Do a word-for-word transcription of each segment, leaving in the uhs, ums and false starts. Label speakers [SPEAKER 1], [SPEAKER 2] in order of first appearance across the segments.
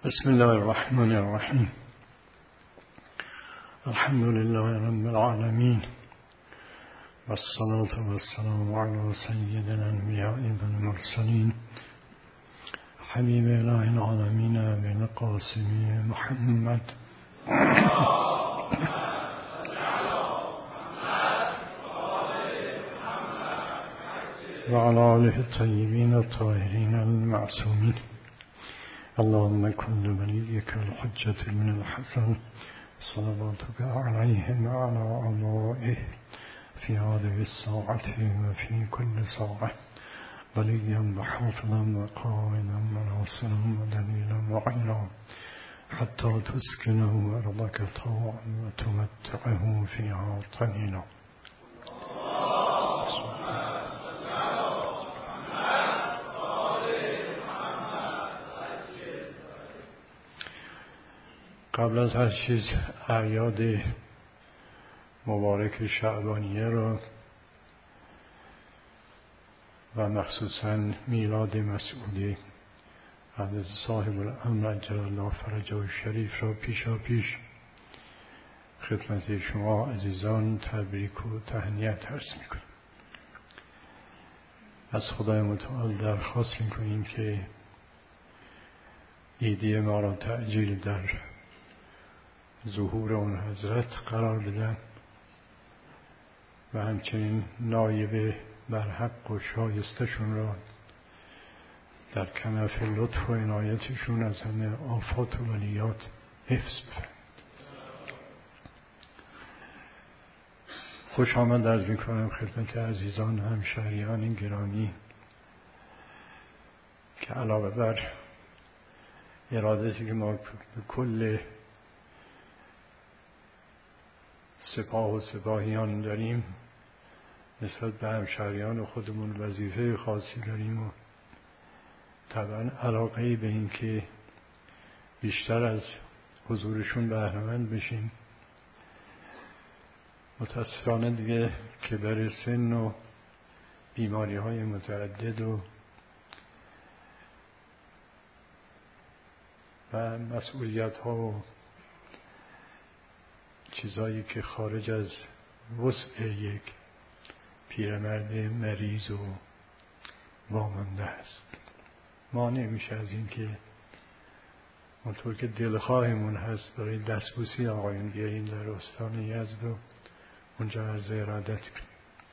[SPEAKER 1] بسم الله الرحمن الرحیم. الحمد لله رب العالمین والصلاة والسلام على سید الانبیاء والمرسلین حبیب اله العالمین ابی القاسم محمد و علی آله الطیبین الطاهرین المعصومین. اللهم كن لوليك الحجة من الحسن صلواتك عليه وعلى آبائه في هذه الساعة وفي كل ساعة وليا وحافظا وقائدا وناصرا ودليلا معينا حتى تسكنه أرضك طوعا وتمتعه فيها طويلا. قبل از هر چیز اعیاد مبارک شعبانیه را و مخصوصاً میلاد مسعودی حضرت صاحب الامر عجل الله فرجه شریف را پیشا پیش خدمت شما عزیزان تبریک و تهنیت عرض میکنم. از خدای متعال درخواست میکنیم که عیدی ما را تعجیل در ظهور اون حضرت قرار بدن و همچنین نایب برحق و شایستشون را در کنف لطف و عنایتشون از همه آفات و بلیات حفظ بفرمایید. خوش آمد عرض میکنم خدمت عزیزان همشهریان گرامی که علاوه بر ارادتی که ما به کل سپاه و سپاهیان داریم نسبت به همشهریان خودمون وظیفه خاصی داریم و طبعا علاقه به این که بیشتر از حضورشون بهره‌مند بشیم. متاسفانه دیگه که بر سن و بیماری های متعدد و و مسئولیت ها و چیزایی که خارج از وسع یک پیرمرد مریض و وامانده است مانع میشه از این که اونطور که دلخواهمون هست برای دستبوسی آقایون بیاییم در استان یزد و اونجا عرض ارادت کنیم.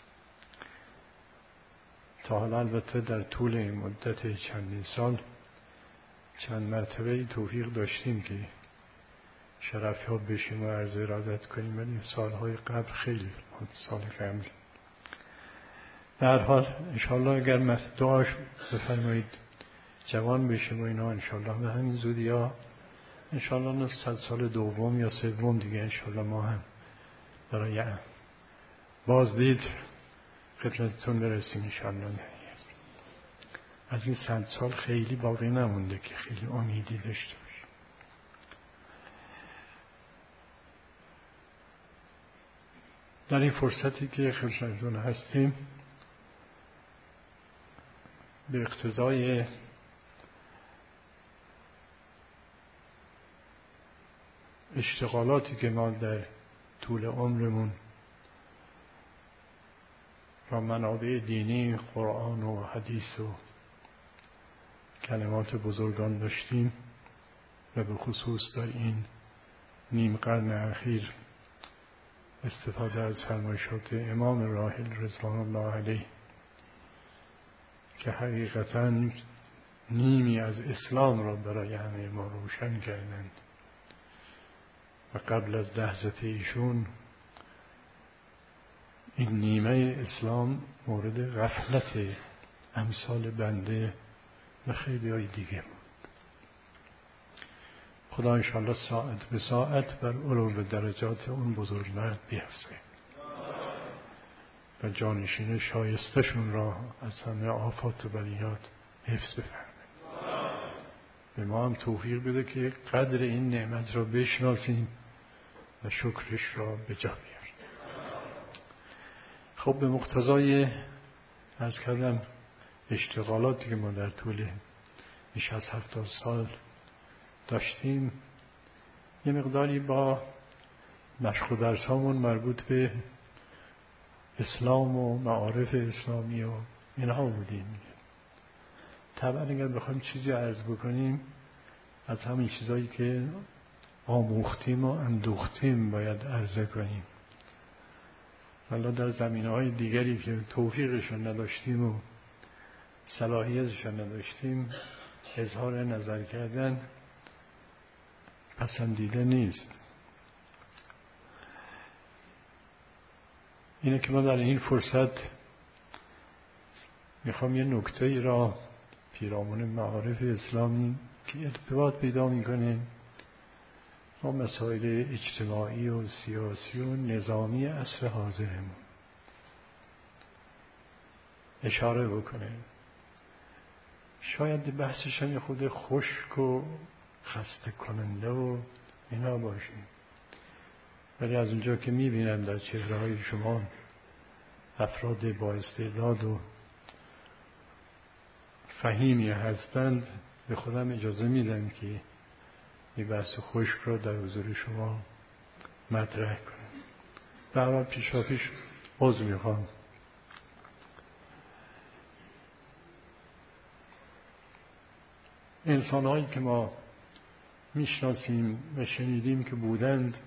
[SPEAKER 1] تا حالا البته در طول این مدت چندین سال چند مرتبه توفیق داشتیم که شرفیاب بشیم و عرض ارادت کنیم، ولی سالهای قبل خیلی سال قبل. به هر حال انشاءالله اگر دعاش بفرمایید جوان بشیم و اینا انشاءالله به همین زودی ها انشاءالله صد سال دوم یا سوم دیگه انشاءالله ما هم برای بازدید خدمتتون برسیم انشاءالله. از این صد سال خیلی باقی نمونده که خیلی امیدی داشته باشیم. در این فرصتی که خدمتتون هستیم به اقتضای اشتغالاتی که ما در طول عمرمون را منابع دینی قرآن و حدیث و کلمات بزرگان داشتیم و به خصوص در این نیم قرن اخیر استفاده از فرمایشات امام راحل رضوان الله علیه که حقیقتاً نیمی از اسلام را برای همه ما روشن کردند و قبل از لحظت ایشون این نیمه اسلام مورد غفلت امثال بنده و خیلی های دیگه بود. خدا انشاءالله ساعت به ساعت بر علو درجات اون بزرگمرد بیفزه و جانشین شایستشون را از همه آفات و بلیات حفظ بفرمایید. به ما هم توفیق بده که قدر این نعمت را بشناسیم و شکرش را به جا بیاریم. خب به مقتضای عرض کردم اشتغالاتی که ما در طول بیش از هفتاد سال داشتیم یه مقداری با مشق و درسامون مربوط به اسلام و معارف اسلامی و اینها بودیم. طبعا اگر بخوایم چیزی عرض بکنیم از همین چیزایی که آموختیم و اندوختیم باید عرضه کنیم. حالا در زمینه‌های دیگری که توفیقشون نداشتیم و صلاحیتشون نداشتیم اظهار نظر کردن پسندیده نیست. اینه که ما در این فرصت میخوام یه نکته ای را پیرامون معارف اسلامی که ارتباط پیدا میکنه با مسائل اجتماعی و سیاسی و نظامی عصر حاضرمون اشاره بکنه. شاید بحثش هم یه خود خشک و خسته کننده و اینا باشه، ولی از اونجا که میبینم در چهره های شما افراد با استعداد و فهیمی هستند به خودم اجازه میدم که این بحث خشک را در حضور شما مطرح کنم. به هر حال پیشا پیش عذر میخوام. انسان‌هایی که ما میشناسیم و شنیدیم که بودند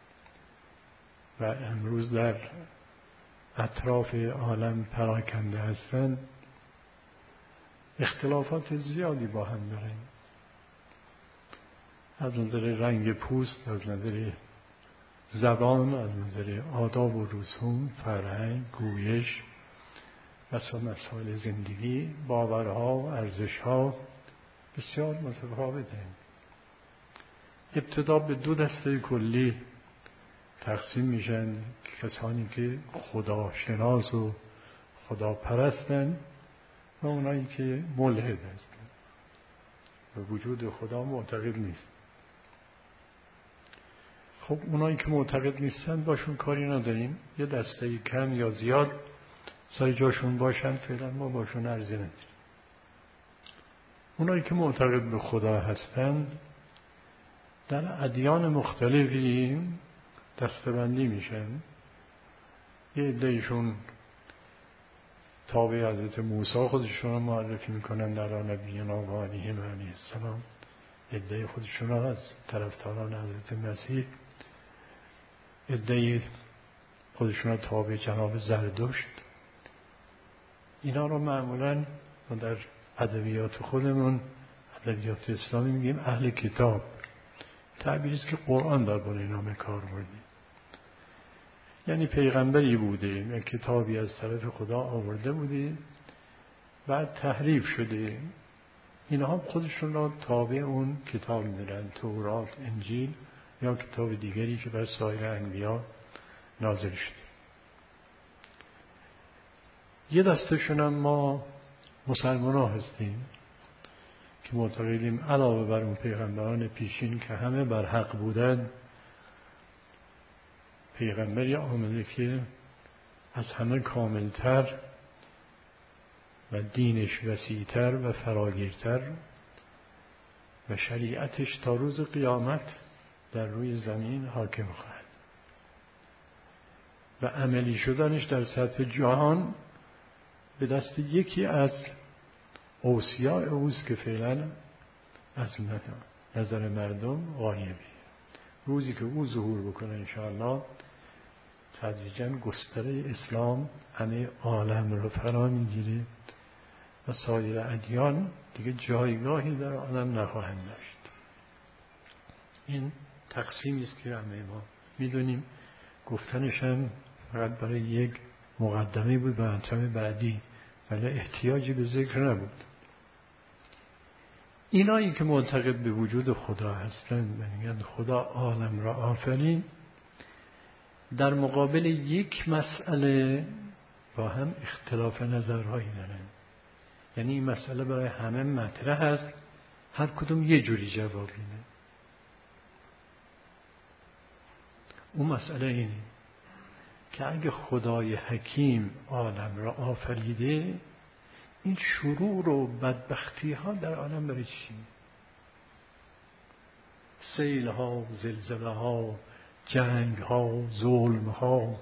[SPEAKER 1] و امروز در اطراف عالم پراکنده هستند اختلافات زیادی با هم دارن، از نظر رنگ پوست، از نظر زبان، از نظر آداب و رسوم، فرهنگ، گویش، مسائل زندگی، باورها و ارزشها بسیار متفاوته. ابتدا به دو دسته کلی تقسیم میشن، کسانی که خداشناس و خداپرستن و اونایی که ملحد هستن و وجود خدا معتقد نیست. خب اونایی که معتقد نیستن باشون کاری نداریم، یه دسته کم یا زیاد سای جاشون باشن، فعلا ما باشون عرضه نداریم. اونایی که معتقد به خدا هستند در ادیان مختلفی دسته‌بندی میشن. یه عده‌ایشون تابع حضرت موسی خودشون رو معرفی میکنن در نبینا و علیهم علیه السلام، عده خودشون رو از طرفداران حضرت مسیح، عده خودشون رو تابع جناب زردشت. اینا رو معمولا در ادبیات خودمون، ادبیات اسلامی میگیم اهل کتاب. تعبیری است که قرآن درباره اینا به کار برده. یعنی پیغمبری بوده، یک کتابی از طرف خدا آورده بوده، بعد تحریف شده. اینها خودشون را تابع اون کتاب می‌دونن، تورات، انجیل یا کتاب دیگری که بر سایر انبیا نازل شده. یه دستشون هم ما مسلمان‌ها هستیم که معتقدیم علاوه بر اون پیغمبران پیشین که همه بر حق بودن، پیغمبری آمده که از همه کاملتر و دینش وسیع‌تر و فراگیرتر و شریعتش تا روز قیامت در روی زمین حاکم خواهد و عملی شدنش در سطح جهان به دست یکی از اوصیاء اوست که فعلا از نظر مردم غایبه. روزی که او ظهور بکنه انشاءالله تدریجاً گستره اسلام همه عالم رو فرا میگیره و سایر ادیان دیگه جایگاهی در عالم نخواهند داشت. این تقسیمی است که همه ما میدونیم. گفتنش هم فقط برای یک مقدمه بود به مطلب بعدی، ولی احتیاجی به ذکر نبود. اینایی که معتقد به وجود خدا هستند و میگن خدا عالم را آفرین، در مقابل یک مسئله با هم اختلاف نظرهایی دارن. یعنی این مسئله برای همه مطرح است، هر کدوم یه جوری جواب میده. اون مسئله اینه که اگه خدای حکیم عالم را آفریده، این شرور و بدبختی ها در عالم برای چی؟ سیل ها، زلزله ها، جنگ ها، ظلم ها.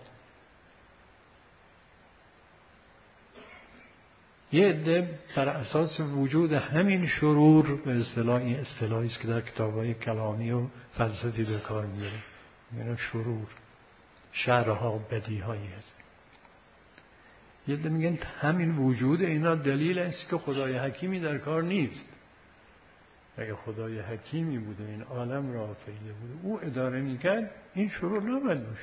[SPEAKER 1] یه عده بر اساس وجود همین شرور، به اصطلاح این اصطلاحی است که در کتاب‌های کلامی و فلسفی به کار میره، یعنی شرور، شرها، بدیهایی هست. یه عده میگن همین وجود اینا دلیل است که خدای حکیمی در کار نیست. اگه خدای حکیمی بوده این عالم را آفریده بوده، او اداره میکرد، این شرور نباید باشه.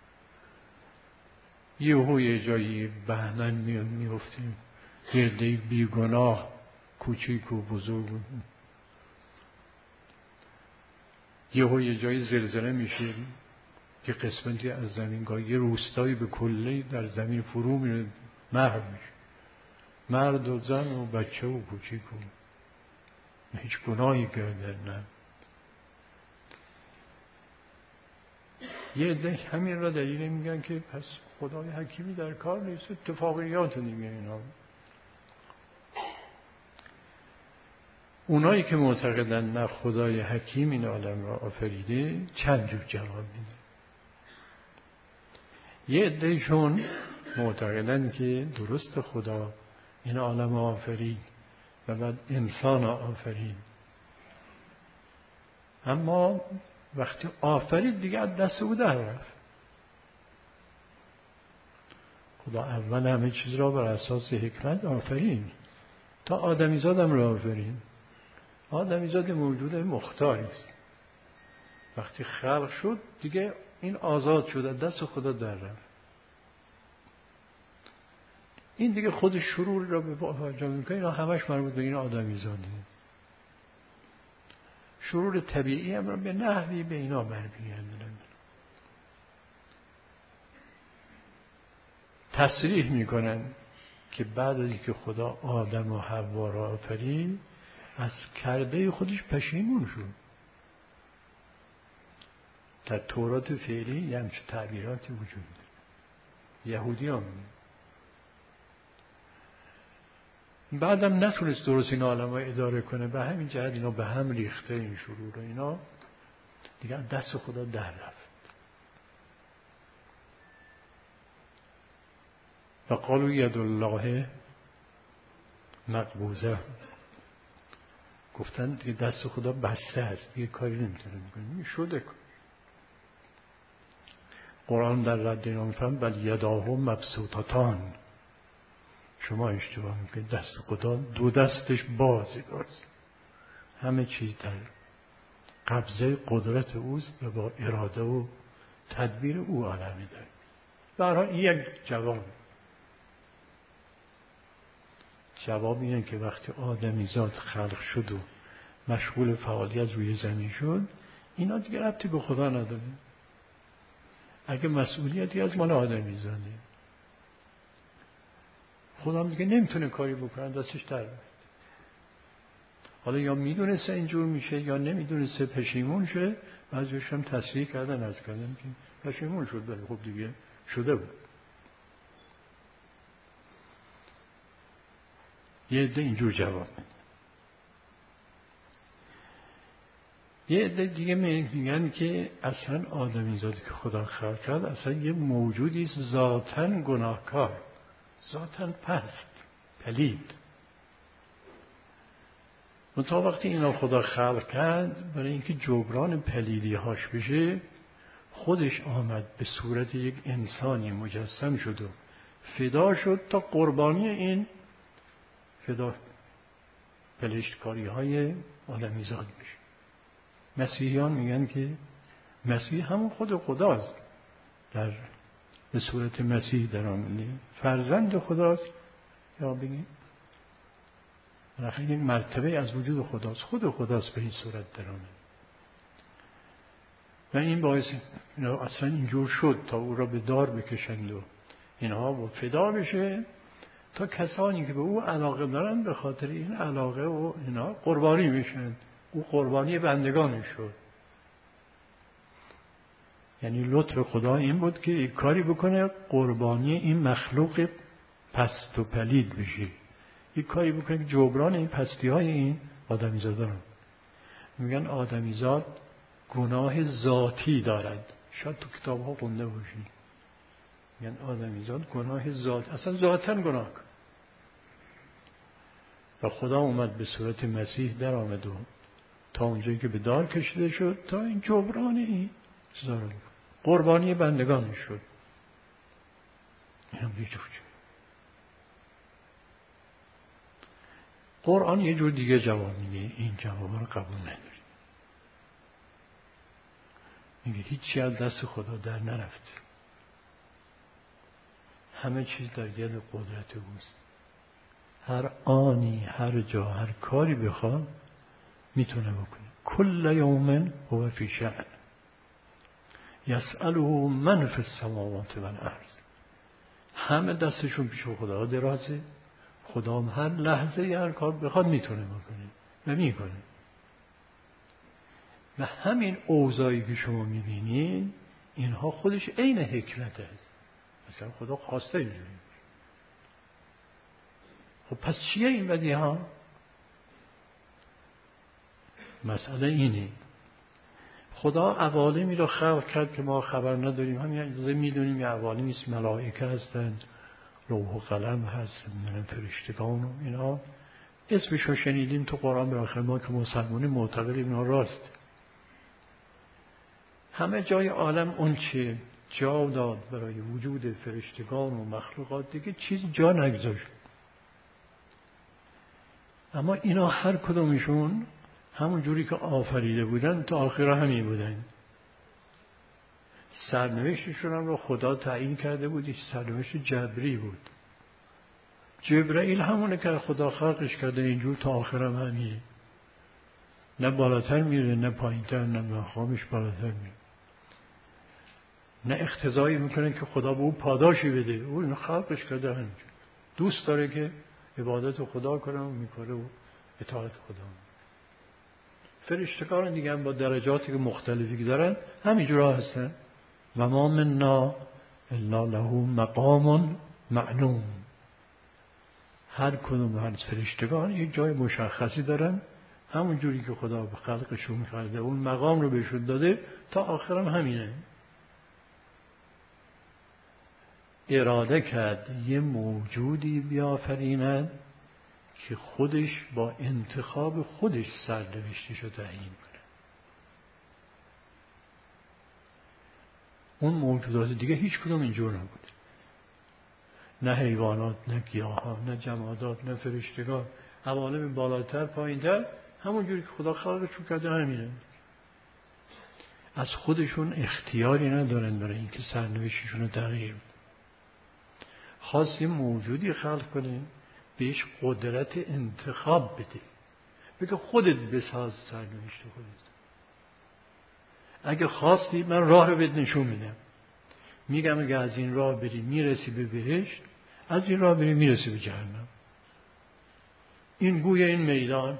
[SPEAKER 1] یهو یه جایی بهمن میاد میفتیم، یه عده بیگناه کوچیک و بزرگ، یهو یه جایی زلزله میشه، یه قسمتی از زمین، گاه یه روستایی به کلی در زمین فرو میره، محو میشه، مرد و زن و بچه و کوچیک و هیچ گناهی کرده نه. یه عده همین را دلیل میگن که پس خدای حکیمی در کار نیست، اتفاقیات دیگه اینا. اونایی که معتقدن نه خدای حکیم این عالم را آفریده چند جور جواب میده. یه عدهشون معتقدن که درست خدا این عالم آفرید و بعد انسان آفرید، اما وقتی آفرید دیگه از دست او در رفت. خدا اول همه چیز را بر اساس حکمت آفرید، تا آدمیزادم را آفرید. آدمیزاد موجود مختاری است، وقتی خلق شد دیگه این آزاد شد، از دست خدا در رفت. این دیگه خود شرور را به پا جا میکنه. اینا همش مربوط به این آدمیزاده. شرور طبیعی هم را به نحوی به اینا برمیگردند. تصریح میکنن که بعد از اینکه خدا آدم و حوا را آفرید، از کرده خودش پشیمون شد. در تورات فعلی یه همچه تعبیراتی وجود داره. یهودی هم بعدم نتونست درست این عالم را اداره کنه، به همین جهت اینا به هم ریخته، این شرور و اینا دیگه دست خدا در رفت. و قالوا ید الله مقبوضه، گفتن دیگه دست خدا بسته است، دیگه کاری نمیتونه بکنه، شده. قرآن در رد اینا میفهم بل یداه مبسوطتان، شما اشتباه میکنید، دست خدا دو دستش بازی باز، همه چیز در قبضه قدرت اوست و با اراده و تدبیر او عالمی داره. برای یک جواب جواب اینه که وقتی آدمیزاد خلق شد و مشغول فعالیت روی زمین شد، اینا دیگه ربطی به خدا نداره. اگه مسئولیتی از مال آدمیزاده، خدا هم دیگه نمیتونه کاری بکنه، دستش در رفت. حالا یا میدونسته اینجور میشه یا نمیدونسته پشیمون شه. بعضیش هم تصریح کردن از کردن که پشیمون شد، داره خب دیگه شده بود. یه عده اینجور جواب میده. یه عده دیگه میگن که اصلا آدمیزادی که خدا خلق کرد اصلا یه موجودی است ذاتاً گناهکار، ذاتاً پست، پلید. منتها وقتی اینا خدا خلق کرد برای اینکه جبران پلیدی هاش بشه، خودش آمد به صورت یک انسانی مجسم شد و فدا شد تا قربانی این فدا پلشتکاری های آدمیزاد بشه. مسیحیان میگن که مسیح همون خود خداست، در به صورت مسیح در آمده، فرزند خداست، یا بگیم این مرتبه از وجود خداست، خود خداست به این صورت در آمده. و این باعث اینا اصلا اینجور شد تا او را به دار بکشند و اینها با فدا بشه، تا کسانی که به او علاقه دارن به خاطر این علاقه و اینا قربانی میشن. او قربانی بندگانش شد. یعنی لطف خدا این بود که یک کاری بکنه قربانی این مخلوق پست و پلید بشه، یک کاری بکنه که جبران این پستی های این آدمیزاد رو. میگن آدمیزاد گناه ذاتی دارد. شاید تو کتاب ها خونده باشید، یعنی آدمیزاد گناه ذات، اصلا ذاتاً گناه کن. و خدا اومد به صورت مسیح در آمد و تا اونجایی که به دار کشیده شد تا این جبران این چیزا رو قربانی بندگان شد. این هم یه جور قرآن یه جور دیگه جواب میده، این جواب رو قبول نداری. میگه هیچی از دست خدا در نرفته، همه چیز در ید قدرت اوست. هر آنی هر جا هر کاری بخواد میتونه بکنه. کل یوم هو فی شأن یسأله من فی السماوات والارض. همه دستشون پیش خدا درازه، خدا هم هر لحظه هر کار بخواد میتونه بکنه و میکنه. و همین اوضاعی که شما میبینید اینها خودش عین حکمت است. مثلا خدا خواسته اینجوری. خب پس چیه این بدیه ها؟ مسئله اینه خدا عوالمی رو خلق کرد که ما خبر نداریم. همین اجازه میدونیم یه عوالمی است، ملائکه هستند، لوح و قلم هست، من فرشتگان و اینا اسمشو شنیدیم تو قرآن. بالاخره ما که مسلمانی معتقدیم اینا راست. همه جای عالم اون چه جا داد برای وجود فرشتگان و مخلوقات دیگه چیز جا نگذاشت. اما اینا هر کدومشون همون جوری که آفریده بودن تا آخر همین بودن. سرنوشتشون هم رو خدا تعیین کرده بود، سرنوشت جبری بود. جبرائیل همونه که خدا خلقش کرده اینجور تا آخر هم همینه. نه بالاتر میره نه پایینتر، نه مقامش بالاتر میره، نه اقتضایی میکنه که خدا به او پاداشی بده. او اینو خلقش کرده همینجور. دوست داره که عبادت خدا کنه و میکنه و اطاعت خدا. فرشتگان دیگه هم با درجاتی که مختلفی که دارن همینجورا هستن. و ما منا الا له مقام معلوم. هر کدوم هر فرشتگان یک جای مشخصی دارن، همون جوری که خدا به خلقشون کرده اون مقام رو بهشون داده تا آخرم همینه. اراده کرد یه موجودی بیافریند که خودش با انتخاب خودش سرنوشتش رو تعیین کنه. اون موجودات دیگه هیچ کدوم اینجور نبود. نه حیوانات، نه گیاها، نه جمادات، نه فرشتگان. عوالم بالاتر پایینتر همون جوری که خدا خلقشون کرده همینه. از خودشون اختیاری ندارن برای اینکه سرنوشتشون رو تغییر بدن. خواست یه موجودی خلق کنه بهش قدرت انتخاب بده، بگه خودت بساز سرنوشت خودت. اگه خواستی من راه رو بهت نشون میدم، میگم اگه از این راه بری میرسی به بهشت، از این راه بری میرسی به جهنم. این گویا این میدان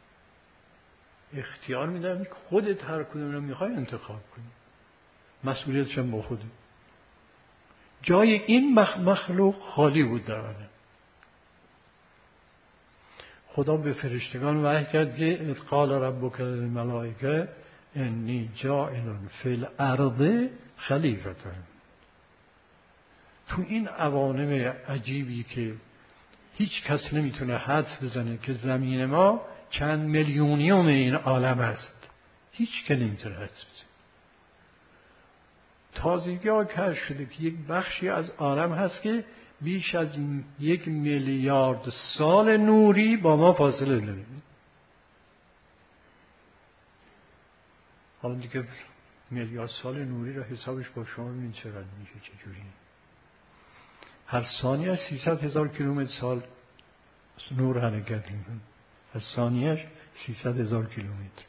[SPEAKER 1] اختیار میدم که خودت هر کدوم رو میخوای انتخاب کنی، مسئولیتش هم با خودت. جای این مخلوق خالی بود در آن. خدا به فرشتگان وحی کرد که اذ قال ربک للملائکه انی جاعل فی الارض خلیفة. تو این عوالم عجیبی که هیچ کس نمیتونه حدس بزنه که زمین ما چند میلیونیوم این عالم است، هیچ که نمیتونه حدس بزنه. تازگی ها کشف شده که یک بخشی از عالم هست که بیش از یک میلیارد سال نوری با ما فاصله داره. حالا دیگه میلیارد سال نوری را حسابش با شما ببینید چقدر میشه، چجوری. هر ثانیه سیصد هزار کیلومتر سال نور حرکت میکنه. هر ثانیهش سیصد هزار کیلومتر.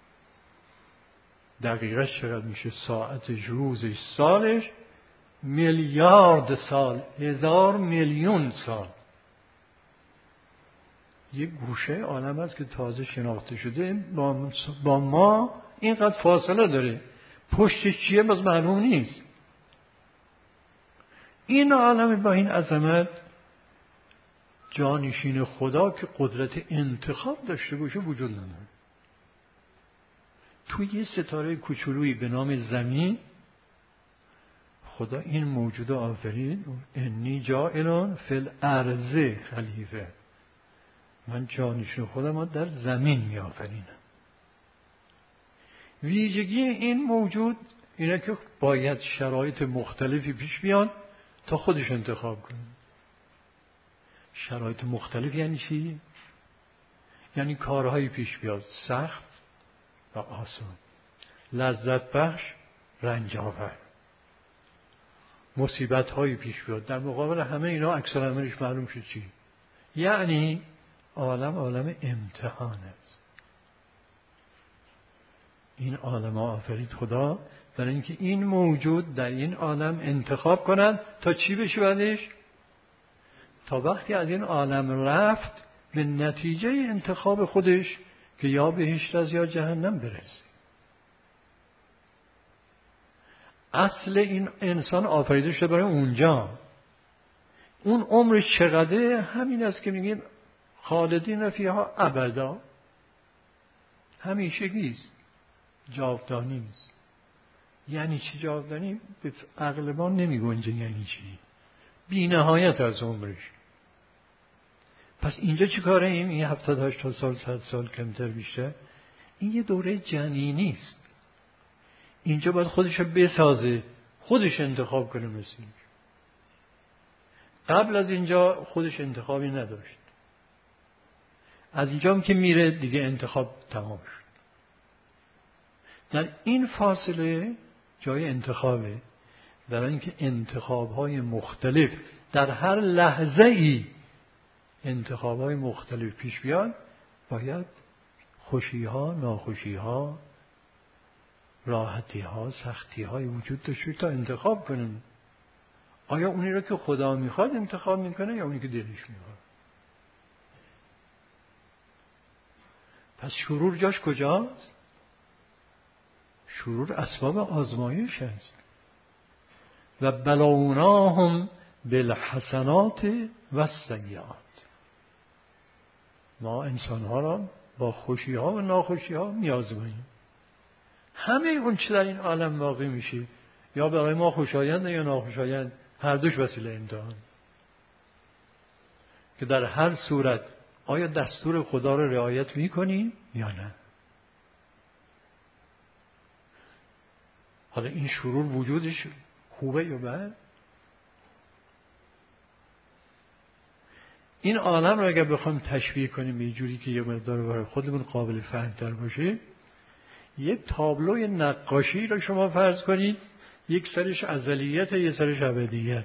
[SPEAKER 1] دقیقش چقدر میشه؟ ساعتش، روزش، سالش میلیارد سال، هزار میلیون سال. یک گوشه عالم هست که تازه شناخته شده با ما اینقدر فاصله داره. پشتش چیه باز معلوم نیست. این عالم با این عظمت جانشین خدا که قدرت انتخاب داشته باشه وجود نداره. توی یه ستاره کوچولویی به نام زمین خدا این موجود آفرید. انی جاعلون فی الارض خلیفه، من جانشین خودم رو در زمین می آفرینم. ویژگی این موجود اینه که باید شرایط مختلفی پیش بیان تا خودش انتخاب کنه. شرایط مختلف یعنی چی؟ یعنی کارهایی پیش بیاد سخت و آسان، لذت بخش، رنج آور، مصیبت هایی پیش بیاد. در مقابل همه اینا عکس العملش معلوم شد چی؟ یعنی عالم عالم امتحان است. این عالم آفرید خدا برای اینکه این موجود در این عالم انتخاب کنند تا چی بشه بعدش؟ تا وقتی از این عالم رفت به نتیجه انتخاب خودش که یا بهشت از یا جهنم برسه. اصل این انسان آفریده شده برای اونجا. اون عمرش چقدره؟ همین است که میگیم خالدین فیها ابدا، همیشگی است، جاودانی نیست. یعنی چی جاودانی؟ به عقل ما نمی گنجه. یعنی چی؟ بی نهایت از عمرش. پس اینجا چی کاره ایم؟ این هفتاد هشتاد سال صد سال کمتر بیشتر، این یه دوره جنینی است. اینجا باید خودش رو بسازه، خودش انتخاب کنه. مثل قبل از اینجا خودش انتخابی نداشت. از اینجا هم که میره دیگه انتخاب تمام شد. در این فاصله جای انتخابه. برای اینکه انتخاب‌های مختلف در هر لحظه ای انتخاب‌های مختلف پیش بیاد، باید خوشی‌ها، ناخوشی‌ها، راحتی‌ها، سختی‌های وجود داشته تا انتخاب کنن. آیا اونی رو که خدا میخواد انتخاب میکنه یا اونی که دلش میخواد؟ پس شرور جاش کجاست؟ شرور اسباب آزمایش است. و بلوناهم بالحسنات و السیئات، ما انسان‌ها را با خوشی‌ها و ناخوشی‌ها می‌آزماییم. همه اون چه در این عالم واقع میشه یا برای ما خوشایند یا ناخوشایند، هر دوش وسیله امتحان. که در هر صورت آیا دستور خدا رو رعایت می‌کنیم یا نه؟ حالا این شرور وجودش خوبه یا بد؟ این عالم رو اگر بخوایم تشبیه کنیم به جوری که یه مقدار برای خودمون قابل فهم‌تر باشه، یک تابلوی نقاشی رو شما فرض کنید، یک سرش ازلیت، یک سرش ابدیت.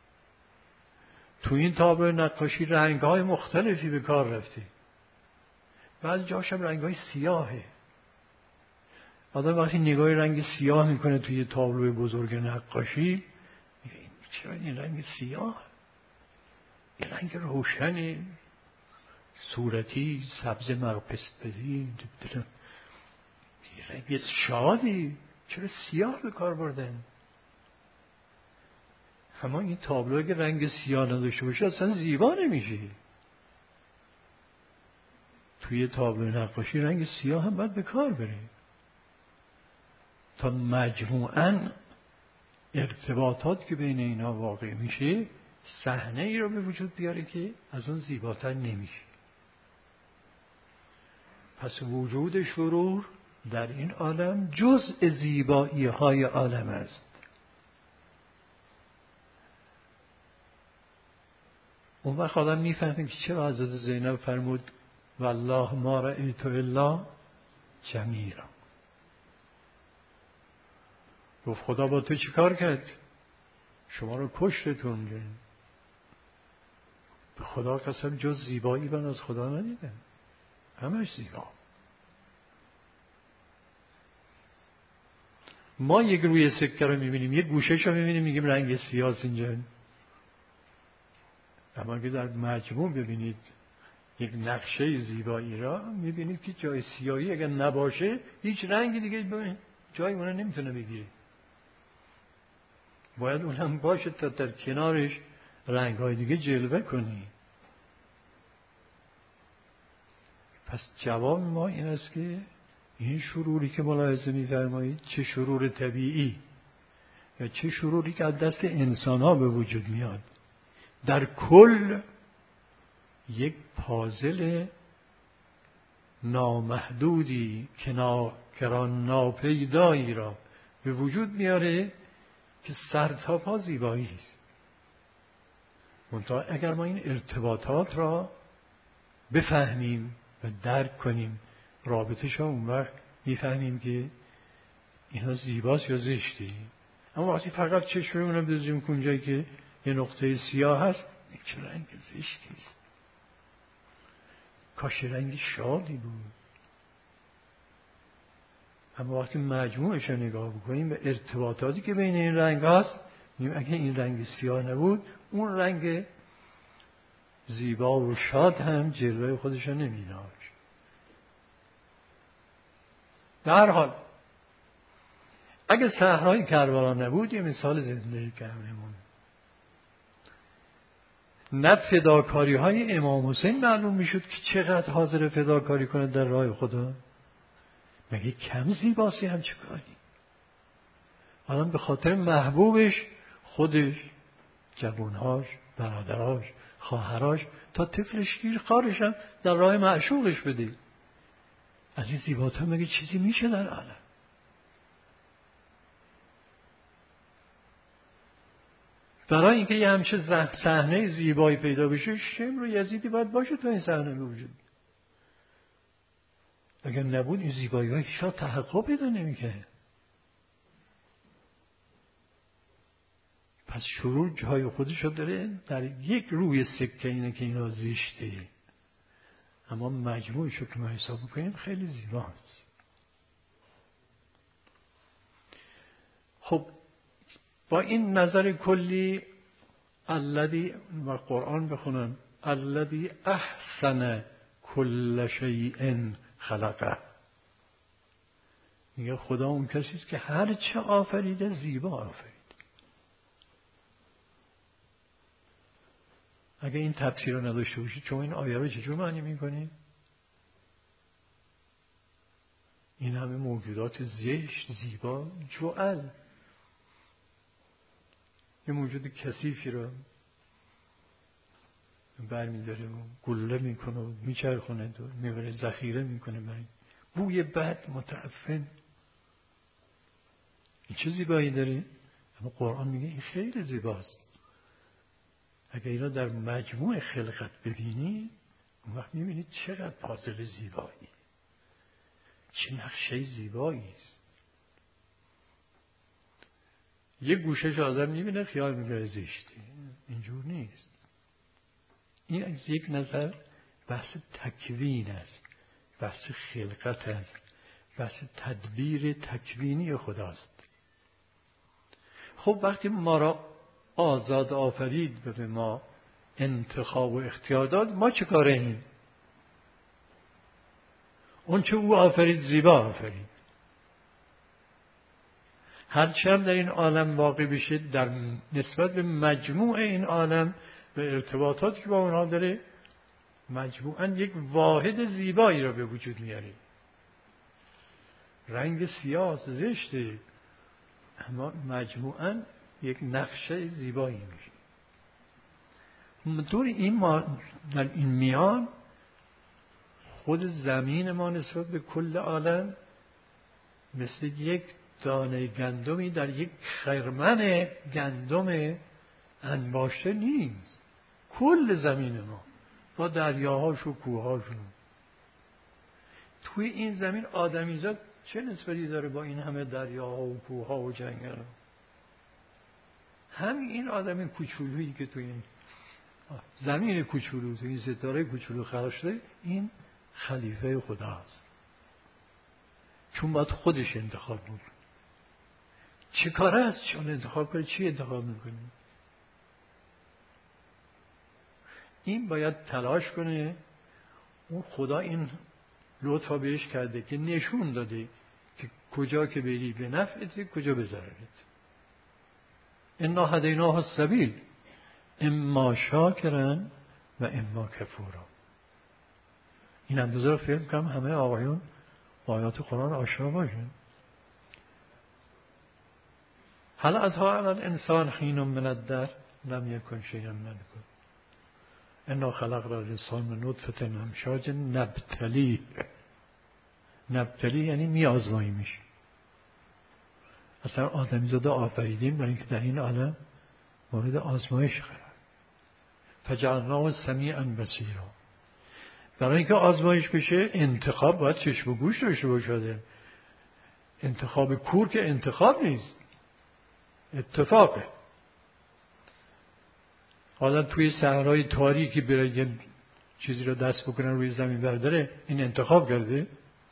[SPEAKER 1] تو این تابلوی نقاشی رنگ‌های مختلفی به کار رفته. بعضی جاش هم رنگ‌های سیاهه. آدم وقتی نگاه رنگ سیاه میکنه توی تابلوی بزرگ نقاشی، میگه چرا این رنگ سیاه؟ یه رنگ روشنی، صورتی، سبز مغپسپزی، یه رنگ شادی، چرا سیاه به کار بردن؟ اما این تابلو که رنگ سیاه نداشته باشه اصلا زیبا نمیشه. توی تابلو نقاشی رنگ سیاه هم باید به کار بره تا مجموعاً ارتباطات که بین اینا واقع میشه صحنه ای رو به وجود بیاره که از اون زیباتر نمیشه. پس وجود شرور در این عالم جزء زیبایی های عالم است. اون وقت آدم میفهمه که چرا حضرت زینب فرمود والله ما رأیت الا جمیلا. گفت خدا با تو چی کار کرد؟ شما رو کشتتون گرد. به خدا قسم جز زیبایی من از خدا ندیدم، همش زیبا. ما یک روی سکه رو میبینیم، یک گوشه‌ش رو میبینیم، میگیم رنگ سیاه اینجا. اما که در مجموع ببینید یک نقشه زیبایی را میبینید که جای سیاهی اگر نباشه هیچ رنگی دیگه جای اون نمیتونه بگیره. باید اونم باشه تا در کنارش رنگ‌های دیگه جلوه کنی. پس جواب ما این است که این شروری که ملاحظه می‌فرمایید چه شرور طبیعی یا چه شروری که از دست انسان‌ها به وجود میاد، در کل یک پازل نامحدودی کران ناپیدایی را به وجود میاره که سرتاپا زیبایی است. منتها اگر ما این ارتباطات را بفهمیم و درک کنیم، رابطه شا اون وقت میفهمیم که اینا زیباست یا زشتی. اما وقتی فقط چشممون رو بذاریم اونجایی که یه نقطه سیاه هست، این چه رنگ زشتی است، کاش رنگ شادی بود. اما وقتی مجموعش رو نگاه بکنیم به ارتباطاتی که بین این رنگ هست، میگیم اگه این رنگ سیاه نبود، اون رنگ زیبا و شاد هم جلوه خودش رو نمیداشت. در حال اگه صحرای کربلا نبود، یه مثال زنده کردمون، نه فداکاری های امام حسین معلوم میشد که چقدر حاضر فداکاری کنه در راه خدا. مگه کم زیباسی هم چه کاری؟ حالا به خاطر محبوبش خودش، جوانهاش، برادراش، خواهراش، تا طفلش گیر خارش هم در راه معشوقش بده. از این زیباتر مگه چیزی میشه در عالم؟ برای اینکه یه همچه صحنه زیبایی پیدا بشه، شمر و یزیدی باید باشه تا این صحنه به وجود. اگر نبود این زیبایی ها شاید تحقق پیدا نمی‌کنه. پس شرور جای خودش رو داره، در یک روی سکه اینه که اینا زشته، اما مجموعش رو که ما حساب بکنیم خیلی زیباست. خب با این نظر کلی الذی و قرآن بخونن الذی احسن کل شیء خلقه، میگه خدا اون کسی است که هر چه آفریده زیبا آفرید. اگه این تفسیر رو نداشته باشید، چون این آیه رو چجور معنی میکنید؟ این همه موجودات زشت زیبا جعل، یه موجود کثیفی رو برمیداره و گله میکنه و میچرخونه و میبره ذخیره میکنه، برای بوی بد متعفن. این چه زیبایی داره؟ اما قرآن میگه این خیلی زیباست. اگر اینا در مجموع خلقت ببینید، اون وقت میبینید چقدر پازل زیبایی، چه نقشه زیبایی است. یه گوشش آدم میبینه خیال میکنه زشته، اینجور نیست. این از یک نظر بحث تکوین است، بحث خلقت است، بحث تدبیر تکوینی خداست. خب وقتی ما را آزاد آفرید و به ما انتخاب و اختیار داد، ما چه کاره ایم؟ اون چه او آفرید زیبا آفرید. هرچه هم در این عالم واقع بشه، در نسبت به مجموع این عالم و ارتباطاتی که با اونها داره، مجموعاً یک واحد زیبایی را به وجود میاره. رنگ سیاه زشته، اما مجموعاً یک نقشه زیبایی میشه. دور این ما در این میان خود زمین ما نسبت به کل عالم مثل یک دانه گندمی در یک خرمن گندم انباشته نیست. کل زمین ما با دریاهاش و کوههاشون، توی این زمین آدمیزاد چه نسبتی داره با این همه دریاها و کوهها و جنگل؟ همین این آدم کوچولویی که توی این زمین کوچولو، توی این ستاره کوچولو خلق شده، این خلیفه خداست. چون باید خودش انتخاب بود. چه کاره است چون انتخاب کنه؟ چی انتخاب میکنه؟ این باید تلاش کنه. اون خدا این لطفا بهش کرده که نشون داده که کجا که بری به نفعته، کجا به ضررت. انا هدیناه السبیل اما شاکرا و اما کفورا. این اندازه رو فهم کنم همه آقایون با آیات قرآن آشنا باشین. هل اتی علی الانسان حین من الدهر لم یکن شیئا مذکورا انا خلقنا الانسان من نطفة امشاج نبتلیه. نبتلی یعنی می آزماییمش. اصلا آدمیزاده آفریدیم برای اینکه در این عالم مورد آزمایش قرار. فجعلناه سمیعا بصیرا. برای اینکه آزمایش بشه انتخاب باید چشم و گوش داشته باشه. انتخاب کور که انتخاب نیست، اتفاقه. حالا توی صحرای تاریکی بره یه چیزی رو دست بکنن روی زمین برداره، این انتخاب کرده؟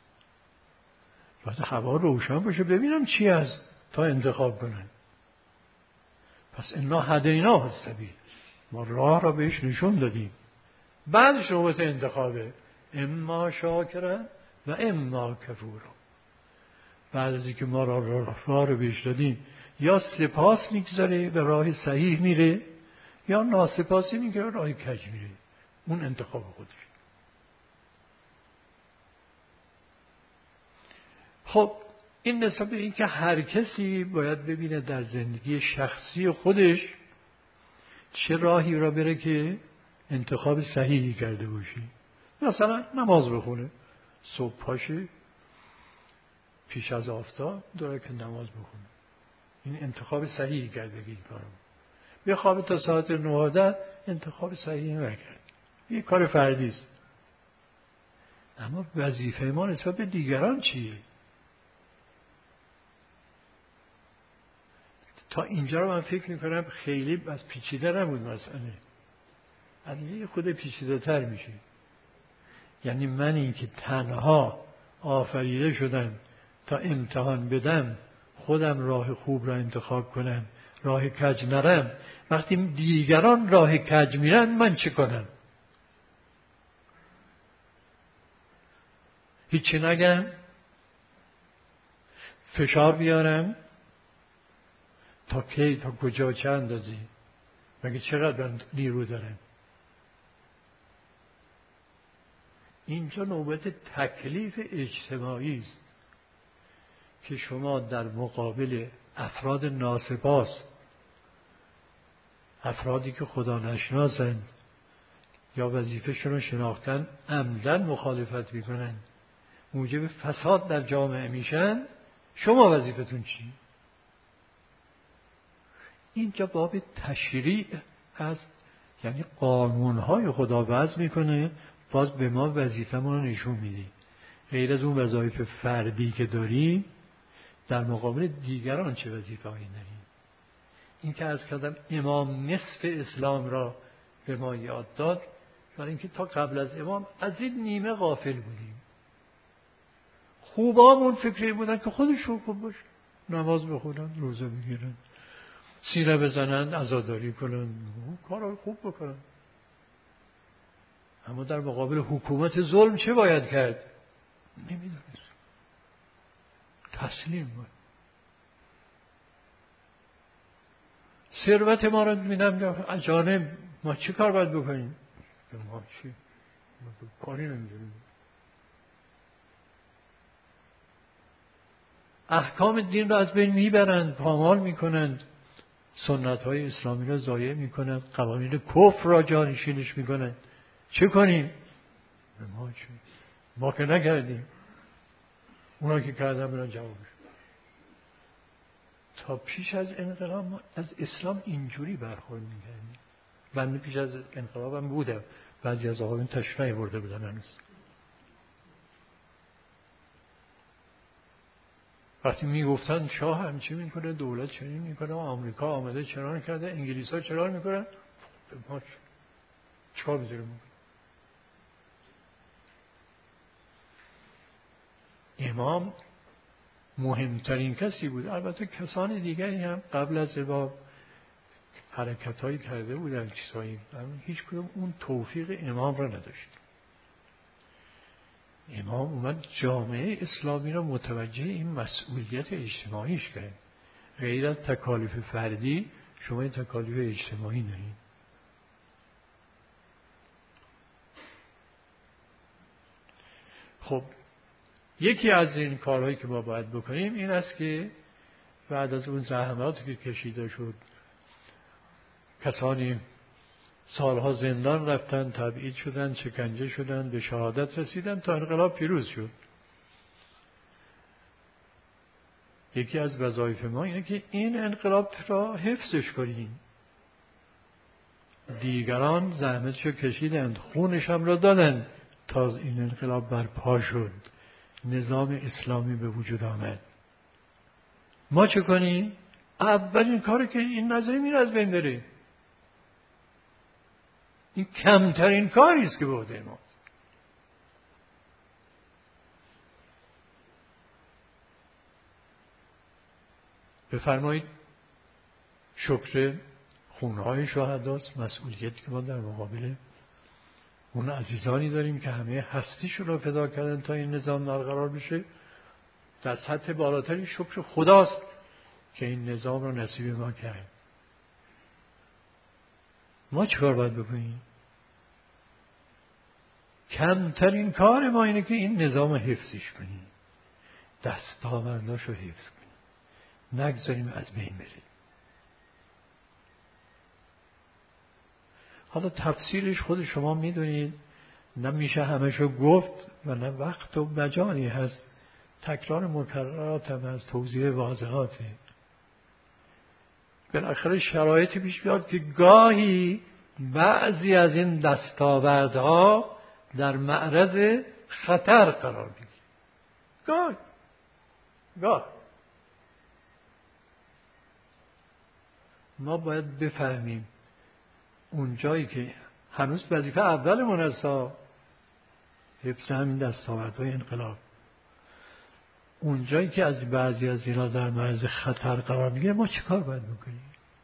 [SPEAKER 1] باید هوا روشن باشه ببینم چی هست تا انتخاب کنن. پس انا هدیناه السبیل، ما راه را بهش نشون دادیم. بعدش نوبت انتخابه، اما شاکرا و اما کفورا. بعد از اینکه ما را راه رو بهش دادیم، یا سپاس میگذاره به راه صحیح میره، یا ناسپاسی میگذاره راه کج میره. اون انتخاب خودش. خب این نسبت به این که هر کسی باید ببینه در زندگی شخصی خودش چه راهی را بره که انتخاب صحیحی کرده باشی. مثلا نماز بخونه، صبح پاشه پیش از آفتاب دو رکعت نماز بخونه، این انتخاب صحیحی کرده که این کارو. بخوابه تا ساعت نه انتخاب صحیحی نکرد، این کار فردی است. اما وظیفه ما نسبت به دیگران چیه؟ تا اینجا رو من فکر میکنم خیلی از پیچیده نبود مسئله. از یه خود پیچیده تر میشه. یعنی من این که تنها آفریده شدم تا امتحان بدم، خودم راه خوب را انتخاب کنم، راه کج نرم. وقتی دیگران راه کج میرن من چه کنم؟ هیچی نگم؟ فشار بیارم؟ تا کی؟ تا کجا؟ چه اندازی؟ مگه چقدر نیرو دارم؟ اینجا نوبت تکلیف اجتماعی است که شما در مقابل افراد ناسپاس، افرادی که خدا نشناسند یا وظیفه‌شون رو شناختن عمدن مخالفت میکنن، موجب فساد در جامعه میشن، شما وظیفتون چی؟ اینجا باب تشریع هست، یعنی قانونهای خدا وضع میکنه، باز به ما وظیفه‌مون رو نشون میده. غیر از اون وظایف فردی که داریم، در مقابل دیگران چه وظیفه‌ای داریم. این که از کردم امام نصف اسلام را به ما یاد داد، برای اینکه تا قبل از امام از این نیمه غافل بودیم. خوبامون فکری بودن که خودشون خوب باشه، نماز بخونن، روزه بگیرن، سینه بزنن، عزاداری کنن، کارهای خوب بکنن. اما در مقابل حکومت ظلم چه باید کرد؟ نمیدونست. تسلیم بود. ثروت ما رو میدم اجانب، ما چی کار باید بکنیم؟ ما چی؟ ما کاری نمیدونیم. احکام دین رو از بین میبرند، پامال میکنند، سنت های اسلامی رو ضایع میکنند، قوانین کفر را جانشینش میکنند. چه کنیم؟ ما چی؟ ما که نکردیم، اونا که کردن برن جوابش. تا پیش از انقلاب ما از اسلام اینجوری برخورد میکردیم. من پیش از انقلابم بودم، بعضی از آقایون تشریف نیاورده بودن هنوز. وقتی میگفتن شاه همچی میکنه، دولت چنین میکنه، آمریکا آمده چنان کرده، انگلیس ها چنان میکنن، ما چیکار میذاریم؟ امام مهمترین کسی بود. البته کسان دیگری هم قبل از امام حرکت‌هایی کرده بودن، چیزایی، اما هیچ کدوم اون توفیق امام را نداشت. امام اومد جامعه اسلامی را متوجه این مسئولیت اجتماعیش کرد. غیر از تکالیف فردی، شما این تکالیف اجتماعی دارید. خب یکی از این کارهایی که ما باید بکنیم این است که بعد از اون زحماتی که کشیده شد، کسانی سالها زندان رفتن، تبعید شدن، شکنجه شدن، به شهادت رسیدن تا انقلاب پیروز شد. یکی از وظایف ما اینه که این انقلاب را حفظش کنیم. دیگران زحمتشو کشیدند، خونش هم را دادند تا این انقلاب برپا شد، نظام اسلامی به وجود آمد. ما چه کنیم؟ اولین کاری که این نظری میره از بین بره. این کمترین کاری است که به عهده ماست. بفرمایید شکر خونهای شهداست، مسئولیتی که ما در مقابل اون عزیزانی داریم که همه هستیشون رو فدا کردن تا این نظام برقرار بشه. در سطح بالاتری شکر خداست که این نظام رو نصیب ما کرد. ما چیکار باید بکنیم؟ کمترین کار ما اینه که این نظام رو حفظش کنیم، دستاورداش رو حفظ کنیم، نگذاریم از بین بره. حالا تفصیلش خود شما میدونید، نمیشه همشو گفت و نه وقت و مجالی هست، تکرار مکررات هم از توضیح واضحاته. بالاخره شرایطی پیش بیاد که گاهی بعضی از این دستاوردها در معرض خطر قرار بگیره. گاه گاه ما باید بفهمیم اون جایی که هنوز وظیفه اولمون است حفظ همین دستاوردهای انقلاب، اون جایی که از بعضی از اینا در معرض خطر قرار میگیره ما چه کار باید بکنیم؟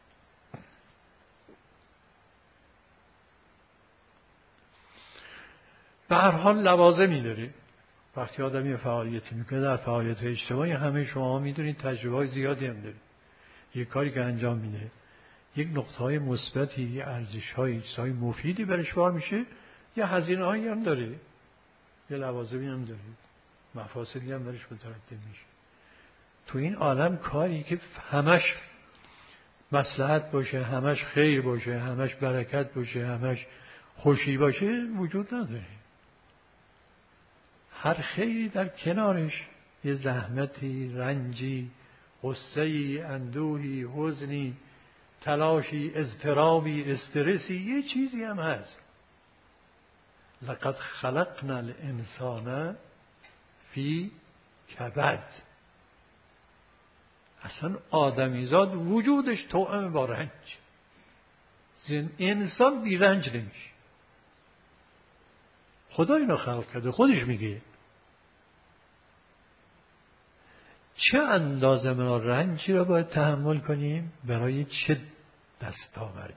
[SPEAKER 1] به هر حال لوازمی داره. وقتی آدم یه فعالیتی میکنه در فعالیت اجتماعی، همه شما میدونید تجربه های زیادی هم داره. یه کاری که انجام میده یک نقطه های مثبتی، یه ارزش های چیزهای مفیدی برش بار میشه، یه هزینه هایی هم داره، یه لوازمی هم داره، مفاسدی هم برش مترتب میشه. تو این عالم کاری که همش مصلحت باشه، همش خیر باشه، همش برکت باشه، همش خوشی باشه وجود نداره. هر خیری در کنارش یه زحمتی، رنجی، غصه‌ای، اندوهی، حزنی، تلاشی، اضطرابی، استرسی، یه چیزی هم هست. لقد خلقنا الانسان فی کبد. اصلا آدمیزاد وجودش توأم با رنج. انسان بی رنج نمیشه. خدا اینو خلق کرده، خودش میگه چه اندازه ما رنجی را باید تحمل کنیم برای چه دستاوردی.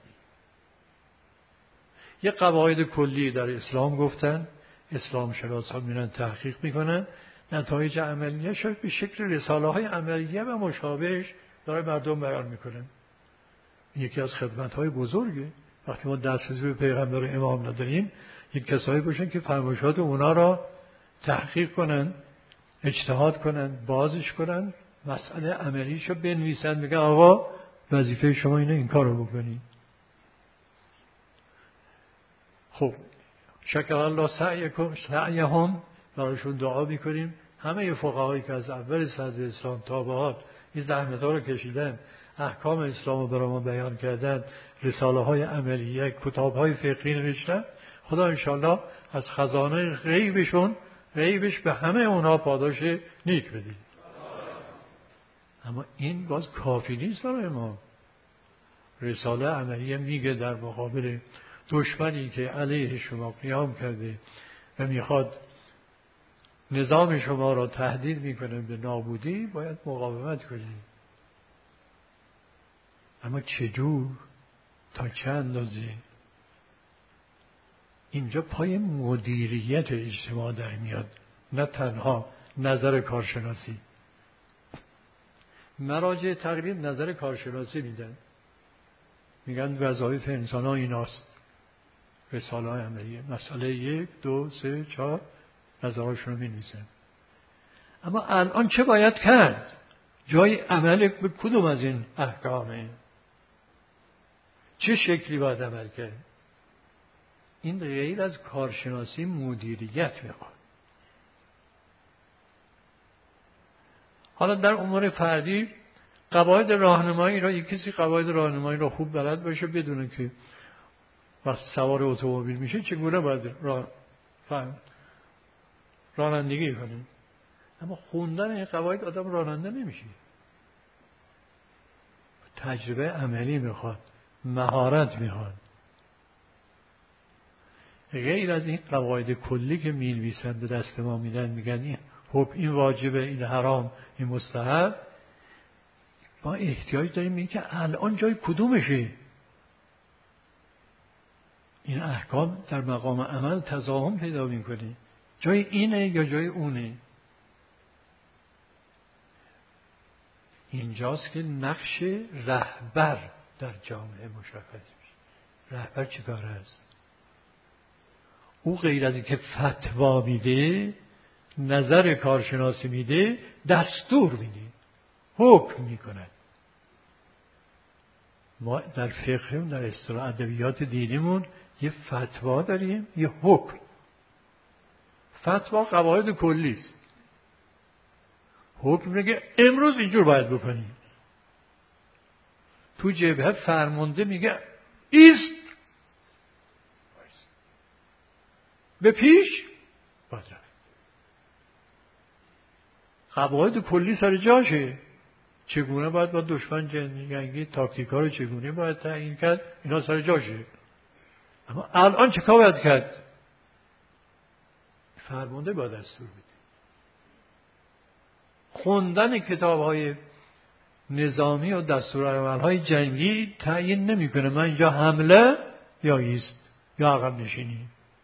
[SPEAKER 1] یه قواعد کلی در اسلام گفتن، اسلام شناسان میرن تحقیق میکنن، نتایج عملیه شاید به شکل رساله های عملیه و مشابهش برای مردم بیان میکنن. یکی از خدمت های بزرگه. وقتی ما دسترسی به پیغمبر امام نداریم، یک کسایی باشن که فرمایشات اونا را تحقیق کنن، اجتهاد کنن، بازش کنن، مسئله عملیشو بنویسن، میگن آقا وظیفه شما اینه، این کار رو بکنید. خب شکر الله سعیکم سعیهم، براشون دعا میکنیم. همه فقهایی که از اول صدر اسلام تا به حال این زحمت ها رو کشیدن، احکام اسلام رو برای ما بیان کردن، رساله های عملیه، کتاب های فقهی نوشتن، خدا انشالله از خزانه غیبشون غیبش به همه اونها پاداش نیک بده. اما این باز کافی نیست برای ما. رساله عملیه میگه در مقابل دشمنی که علیه شما قیام کرده و میخواد نظام شما را تهدید میکنه به نابودی، باید مقاومت کنید. اما چجور، تا چه اندازه؟ اینجا پای مدیریت اجتماع در میاد، نه تنها نظر کارشناسی. مراجع تقریبا نظر کارشناسی میدن، میگن وظایف انسان ها ایناست، رساله های عملیه، مسئله یک دو سه چهار نظرهاشون رو می نویسن.
[SPEAKER 2] اما الان چه باید کرد؟ جای عمل به کدوم از این احکامه؟ چه شکلی باید عمل کرد؟ این غیر از کارشناسی مدیریت میخواد. حالا در امور فردی قواعد راهنمایی را، یک کسی قواعد راهنمایی را خوب بلد باشه، بدونه که وقتی سوار اتومبیل میشه چگونه باید راه فهم رانندگی کنه. اما خوندن این قواعد آدم راننده نمیشه. تجربه عملی میخواد، مهارت میخواد. غیر از این قواعد کلی که می‌نویسن به دست ما میدن، میگن این حکم، این واجبه، این حرام، این مستحب، ما احتیاج داریم این که الان جای کدومشه. این احکام در مقام عمل تضاهم پیدا میکنه. جای اینه یا جای اونه؟ اینجاست که نقش رهبر در جامعه مشخص میشه. رهبر چی کار است؟ او غیر از اینکه فتوا میده، نظر کارشناسی میده، دستور میده، حکم میکنه. ما در فقه، در اصطلاح ادبیات دینیمون یه فتوا داریم، یه حکم. فتوا قواعد کلی است. حکم میگه امروز اینجور باید بکنی. تو جبهه فرمانده میگه ایست، به پیش باید رفت. قواعد کلی سر جاشه. چگونه باید با دشمن جنگی، تاکتیکا رو چگونه باید تعیین کرد، اینا سر جاشه. اما الان چه کار باید کرد؟ فرمانده باید دستور بده. خوندن کتاب‌های نظامی و دستورالعمل‌های جنگی تعیین نمی‌کنه من اینجا حمله یا ایست یا عقب نشینی.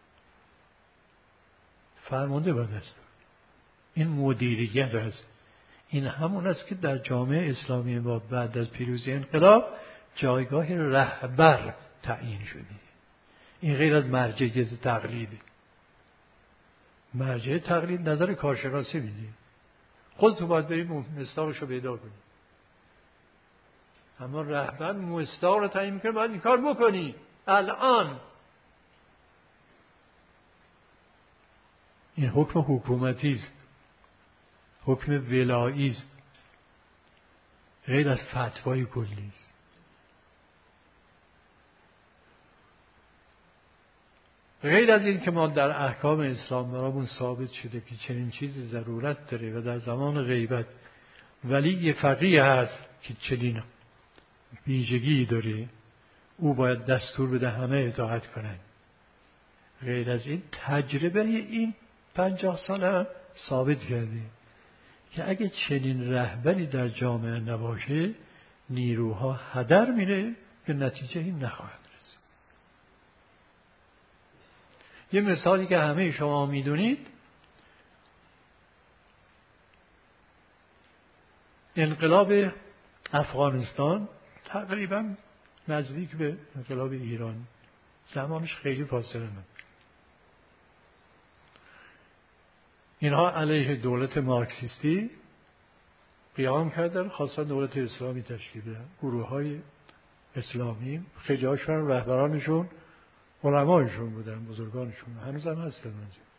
[SPEAKER 2] فرمانده باید دستور. این مدیریت است. این همون است که در جامعه اسلامی ما بعد از پیروزی انقلاب جایگاه رهبر تعیین شده. این غیر از مرجعیت تقلید. مرجع تقلید نظر کارشناسی میده. خود تو باید بریم مستاقش رو پیدا کنی. اما رهبر مستاق رو تعیین میکنه، باید این کار بکنی الان. این حکم حکومتی است، حکم ولایی است، غیر از فتوای کلی است. غیر از این که ما در احکام اسلام برامون ثابت شده که چنین چیزی ضرورت داره و در زمان غیبت ولی فقیه هست که چنین ویژگی داره، او باید دستور بده همه اطاعت کنند. غیر از این تجربه این پنجاه ساله ثابت کرده که اگه چنین رهبری در جامعه نباشه، نیروها هدر میره، به نتیجه این نخواهد رسید. یه مثالی که همه شما میدونید، انقلاب افغانستان تقریبا نزدیک به انقلاب ایران، زمانش خیلی فاصله نداره. اینها علیه دولت مارکسیستی قیام کردن، خواستن دولت اسلامی تشکیل بدن. گروه های اسلامی خجاشون، رهبرانشون علمایشون بودن، بزرگانشون هنوز هم هستن.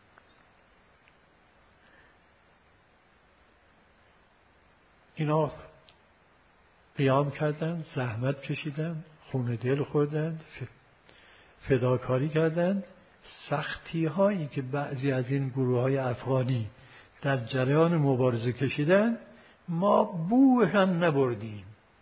[SPEAKER 2] اینا قیام کردن، زحمت کشیدن، خون دل خوردن، فداکاری کردن. سختی هایی که بعضی از این گروه های افغانی در جریان مبارزه کشیدن، ما بو هم نبردیم.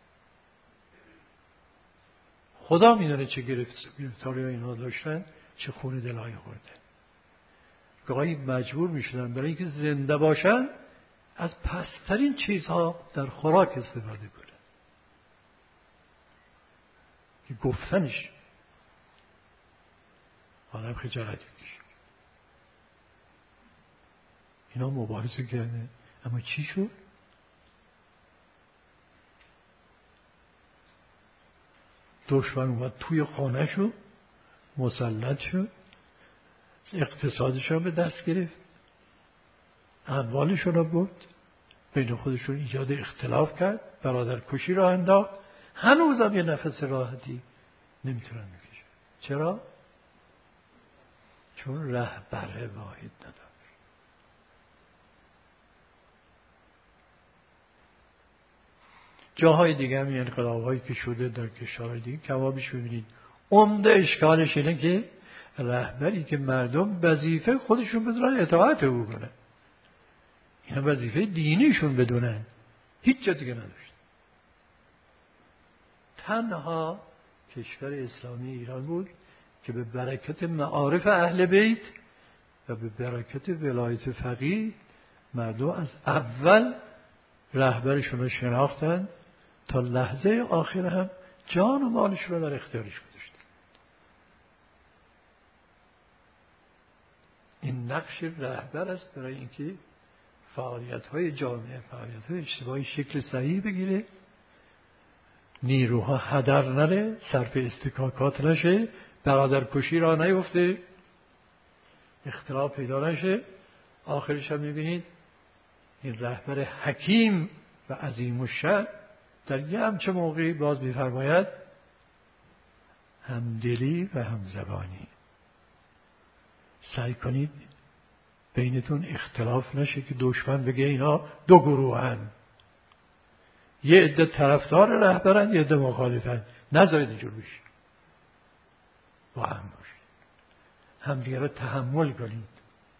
[SPEAKER 2] خدا میدونه چه گرفتاری های اینا داشتن، چه خون دل های خوردن. گاهی مجبور میشدن برای اینکه زنده باشن از پسترین چیزها در خوراک استفاده کنن که گفتنش آدم خجالت میکشه. اینا مبارزه کردن، اما چی شد؟ دشمن اومد توی خانه شد، مسلط شد، اقتصادش رو به دست گرفت، اموالشون رو برد، بین خودشون ایجاد اختلاف کرد، برادر کشی را انداخت. هنوزم یه نفس راحتی نمیتونن بکشن. چرا؟ چون رهبر واحد نداشت. جاهای دیگه هم انقلاب‌هایی که شده در کشورهای دیگه کمابیش ببینید عمده اشکالش اینه که رهبری که مردم وظیفه خودشون بدونن اطاعت او کنن، اینا وظیفه دینیشون بدونن، هیچ جا دیگه نداشت. تنها کشور اسلامی ایران بود که به برکت معارف اهل بیت و به برکت ولایت فقیه مردم از اول رهبرشون رو شناختن، تا لحظه آخر هم جان و مالشون رو در اختیارش گذاشتن. این نقش رهبر است برای اینکه فعالیت‌های جامعه، فعالیت‌های اجتماعی شکل صحیح بگیره، نیروها هدر نره، صرف استکاکات نشه، برادر کشی را نیفته، اختلاف پیدا نشه. آخرش هم می‌بینید این رهبر حکیم و عظیم الشأن در یه همچه موقعی باز می‌فرماید همدلی و همزبانی. سعی کنید بینتون اختلاف نشه که دشمن بگه اینا دو گروهن، یه عده طرفدار رهبرن یه عده مخالفن. نذارید اینجور بشه، با هم باشید، همدیگه رو تحمل کنید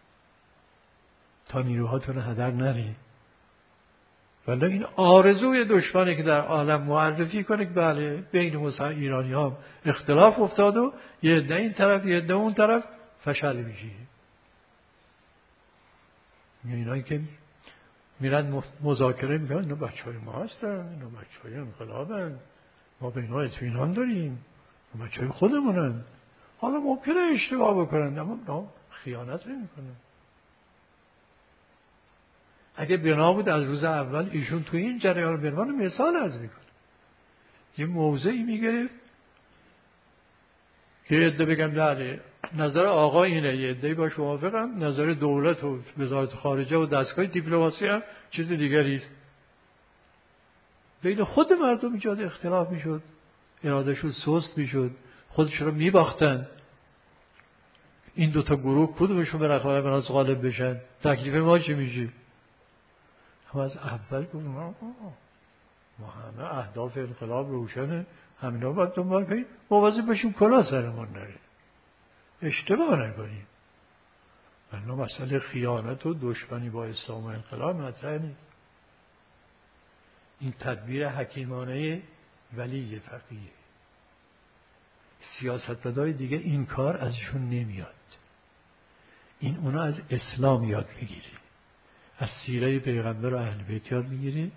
[SPEAKER 2] تا نیروهاتون هدر نره. ولی این آرزوی دشمنه که در عالم معرفی کنه که بله بین مثلا ایرانی ها اختلاف افتاد و یه عده این طرف یه عده اون طرف فشل میشه. اینایی که میرن مذاکره میکنن اینا بچه های ما هستن، اینا بچه های انقلابن، ما به اینا اطمینان داریم، اینا بچه های خودمونن. حالا ممکنه اشتباه بکنن اما اینا خیانت نمیکنن. اگه بنا بود از روز اول ایشون توی این جریان به عنوان مثال عرض میکنه یه موضعی میگرفت که یه عده بگم بله نظر آقا اینه، یه عده باش موافقم، نظر دولت و وزارت خارجه و دستگاه دیپلماسی هم چیز دیگری است. بین خود مردم ایجاد اختلاف میشد، ارادهشون سست میشد، خودشون رو میباختن. این دوتا گروه کدومشون به رقابت بناس غالب بشن، تکلیف ما چی میشه؟ هم از اول گفتم ما همه اهداف انقلاب روشنه، همینا باید دنبال کنیم، مواظب باشیم کلا سرمون نره، اشتباه نکنیم. ولی مسئله خیانت و دشمنی با اسلام و انقلاب مطرح نیست. این تدبیر حکیمانه ولی فقیه. سیاستمدار دیگه این کار ازشون نمیاد. این اونا از اسلام یاد میگیره، از سیره پیغمبر و اهل بیت یاد میگیره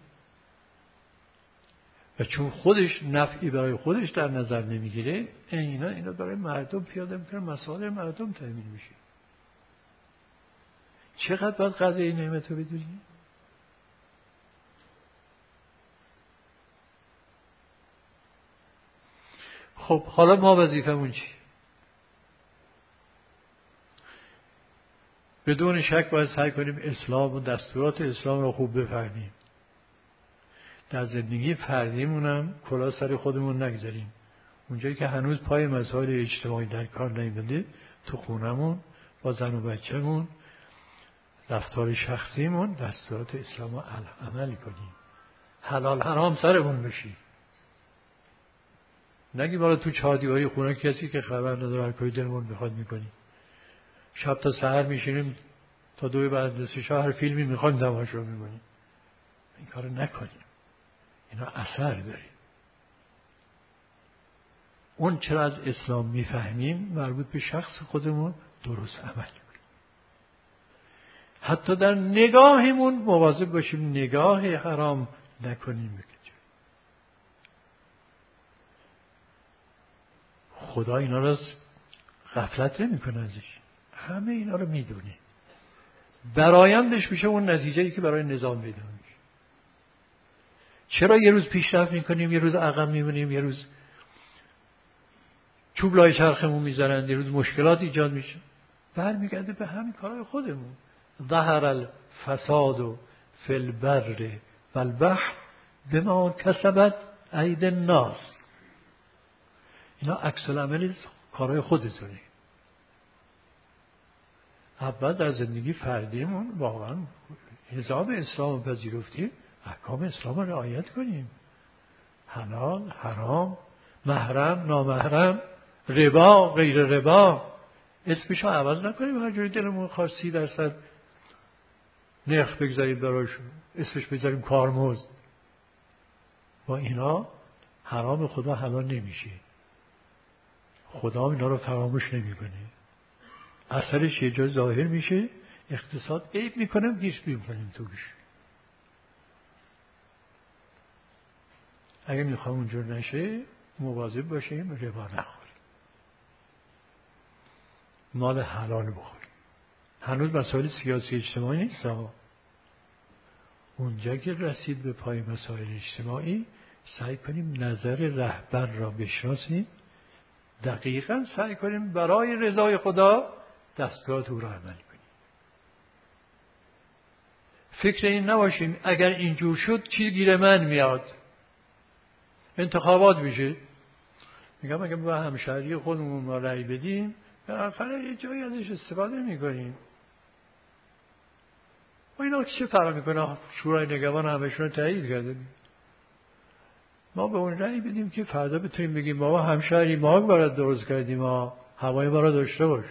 [SPEAKER 2] و چون خودش نفعی برای خودش در نظر نمیگیره اینا اینا برای مردم پیاده میکنه، مسائل مردم تامین میشه. چقدر باید قدر این نعمت رو بدونی؟ خب حالا ما وظیفمون چی؟ بدون شک باید سعی کنیم اسلام و دستورات اسلام رو خوب بفهمیم. در زندگی فردیمونم کلا سر خودمون نگذاریم. اونجایی که هنوز پای مسائل اجتماعی در کار نیامده، تو خونمون با زن و بچه‌مون، رفتار شخصیمون دستورات اسلام رو عمل کنیم. حلال حرام سرمون بشی. نگی بالا تو چهار دیواری خونه کسی که خبر نداره هر کاری دلمون میخواد میکنیم. شب تا سحر میشینیم تا دوی بعد نصف شب هر فیلمی میخوایم تماشا میکنیم. این کارو نکنیم. اینا اثر داره. اون چرا از اسلام میفهمیم مربوط به شخص خودمون درست عمل کنیم. حتی در نگاهمون مواظب باشیم نگاه حرام نکنیم. خدا اینا رو غفلت نمیکنه ازش، همه اینا رو میدونه. برآیندش میشه اون نتیجه‌ای که برای نظام پیدا میشه. چرا یه روز پیشرفت میکنیم، یه روز عقب میمونیم، یه روز چوب لای چرخمون میذارن، یه روز مشکلات ایجاد میشه؟ برمیگرده به همین کارهای خودمون. ظهر الفساد فی البر و البحر بما کسبت اید الناس. اینا عکس العمل کارهای خودتونه. اول در زندگی فردیمون واقعا حزام اسلام رو پذیرفتیم، احکام اسلام رو رعایت کنیم. حلال، حرام، محرم، نامحرم، ربا، غیر ربا، اسمش رو عوض نکنیم هر جوری دلمون خواست سی درصد نرخ بگذاریم براشون، اسمش بذاریم کارمزد. با اینا حرام خدا حلال نمیشه، خدا اینا رو فراموش نمیکنه. اثرش یه جا ظاهر میشه، اقتصاد عیب میکنیم، گیش میکنیم توش. اگه میخوام اونجور نشه مواظب باشیم ربا نخوریم، مال حلال بخوریم. هنوز مسائل سیاسی اجتماعی نیست ها. اونجا که رسید به پای مسائل اجتماعی سعی کنیم نظر رهبر را بشناسیم، دقیقاً سعی کنیم برای رضای خدا دستورات او را عمل کنیم. فکر این نباشیم اگر اینجور شد چی گیر من میاد. انتخابات میشه، میگم اگه با همشهری خودمون ما رأی بدیم بالاخره یه جایی ازش استفاده میکنیم. و اینا چه فرق میکنه؟ شورای نگهبان همشون رو تایید کرده، ما به اون رأی بدیم که فردا بتونیم بگیم بابا همشهری ما برات درست کردیم، ما هوای ما را داشته باش.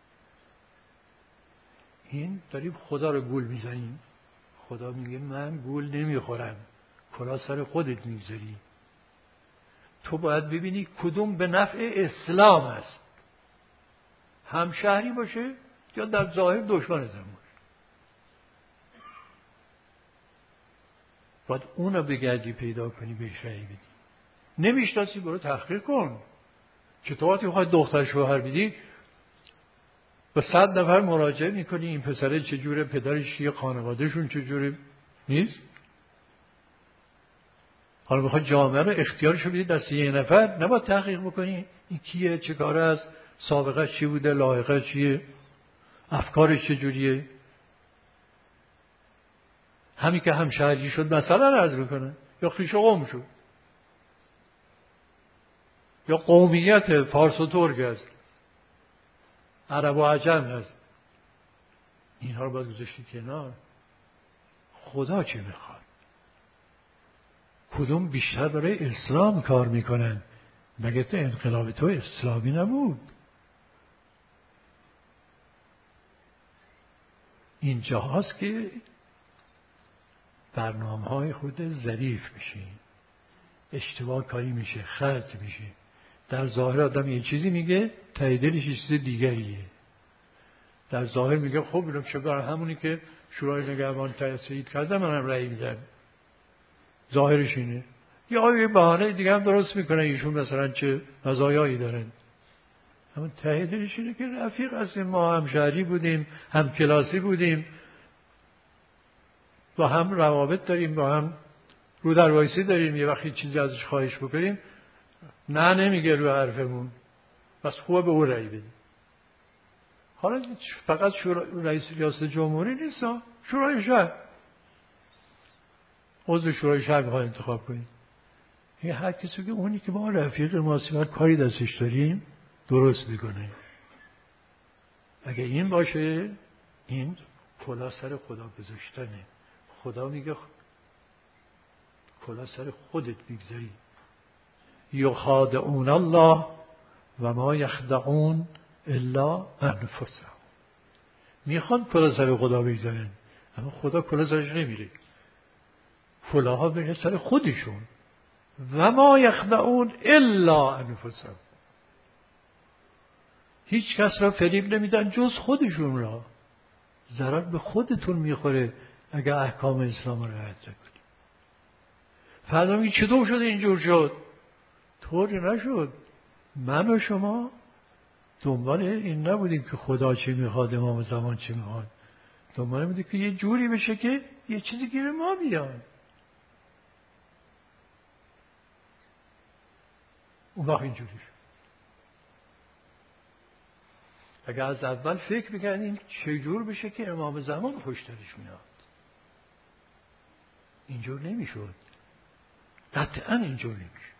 [SPEAKER 2] این داریم خدا رو گول میزنیم. خدا میگه من گول نمیخورم، کلا سر خودت میگذاری. تو باید ببینی کدوم به نفع اسلام است، همشهری باشه یا در ظاهر دشمن ازم باشه. باید اونو بگردی پیدا کنی بهش رأی بدی. نمیشناسی برو تحقیق کن. چطور وقتی میخوای دختر شوهر بدی با صد نفر مراجعه میکنی این پسره چجوره، پدرش چیه، خانوادهشون چجوره؟ نیست. حالا میخوای جامعه رو اختیارشو بدی دست یه نفر، نباید تحقیق بکنی این کیه، چه کاره است، سابقه چی بوده، لایقه چیه، افکارش چجوریه. همین که همشهری شد مسئله رو عرض میکنه، یا خویش و قوم شد، یا قومیت فارس و ترک است، عرب و عجم است. اینها رو باید گذاشتی کنار. خدا چه میخواد؟ کدوم بیشتر برای اسلام کار میکنن؟ مگه تو انقلاب تو اسلامی نبود؟ اینجا هاست که برنامه های خود ظریف میشه، اشتباه کاری میشه، خرج میشه. در ظاهر آدم یه چیزی میگه، ته دلش یه چیز دیگریه. در ظاهر میگه خب اینم چه برای همونی که شورای نگهبان تایید کرده منم رأی میدم. ظاهرش اینه. یا یه بهانه دیگه هم درست میکنه ایشون مثلا چه مزایایی دارن. اما ته دلش اینه که رفیق هستیم، ما هم شهری بودیم، هم کلاسی بودیم، با هم روابط داریم، با هم رو در وایسی داریم. یه وقتی چیزی ازش خواهش بکنیم نه نمیگه رو حرفمون، بس خوبه به او رأی بدیم. حالا فقط شورای رئیس ریاست جمهوری نیست، شورای شهر، عضو شورای شهر میخواد انتخاب کنیم. این هر کسی که اونی که ما رفیق ماست کاری دستش داریم درست میکنه. اگه این باشه این کلا سر خدا گذاشتنه. خدا میگه کلا سر خودت میگذاری. یخادعون الله و ما یخدعون الا انفسهم. میخوان کلا سر خدا بگذارن اما خدا کلا سرش نمیره، کلاها بره سر خودشون. و ما یخدعون الا انفسهم. هیچ کس را فریب نمیدن جز خودشون را. ضرر به خودتون میخوره اگر احکام اسلام را رعایت نکنید. فردا میگه چطور شد اینجور شد؟ طوری نشد. من و شما دنبال این نبودیم که خدا چی میخواد، امام زمان چی میخواد. دنبال بودیم که یه جوری بشه که یه چیزی گیر ما بیاد. اون وقت اینجوری شد. اگر از اول فکر میکردیم چجور بشه که امام زمان خوشترش میاد، اینجور نمیشد، قطعا اینجور نمیشد.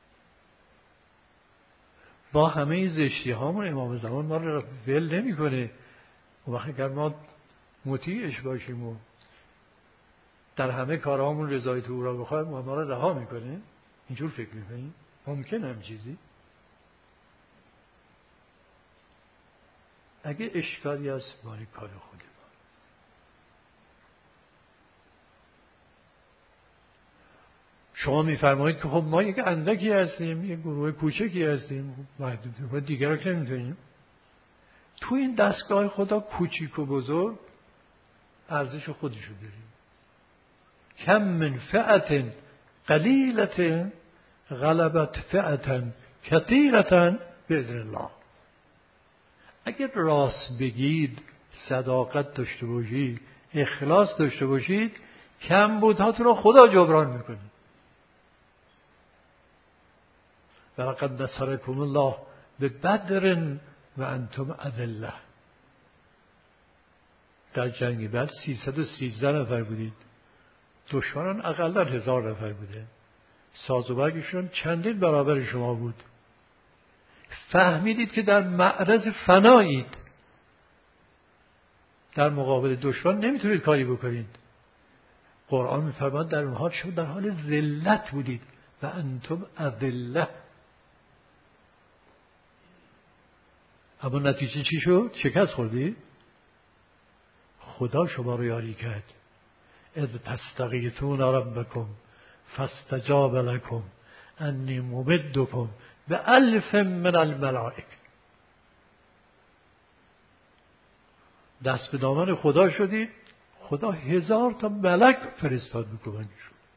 [SPEAKER 2] با همه زشتی هامون امام زمان ما رو ول نمیکنه. و وقتی اگر ما مطیعش باشیم و در همه کارهامون رضایت او را بخوایم و ما را رها میکنه، اینجور فکر میکنیم ممکن هم چیزی؟ اگه اشکالی هست مالی کار خود ما. شما میفرمایید که خب ما یک اندکی هستیم، یک گروه کوچکی هستیم، محدود و دیگر را که نمیتونیم. تو این دستگاه خدا کوچیک و بزرگ ارزش خودشو داریم. کم من فئة قلیلة غلبت فئة کثیرة باذن الله. اگر راست بگید، صداقت داشته باشید، اخلاص داشته باشید، کمبودهاتون رو خدا جبران میکنه. ولقد نصرکم الله ببدر و انتم اذله. در جنگ بعد سیصد و سیزده نفر بودید، دشمنان اقلا هزار نفر بوده، ساز و برگشون چندین برابر شما بود. فهمیدید که در معرض فنایید، در مقابل دشمن نمیتونید کاری بکنید. قرآن میفرماد در اون حال شما در حال ذلت بودید و انتم اذله. اما نتیجه چی شد؟ شکست خوردید. خدا شما رو یاری کرد. اذ تستغیثون ربکم فاستجاب لکم انی ممدکم بألف من الملائکه. دست به دامن خدا شدید، خدا هزار تا ملک فرستاد بکنید.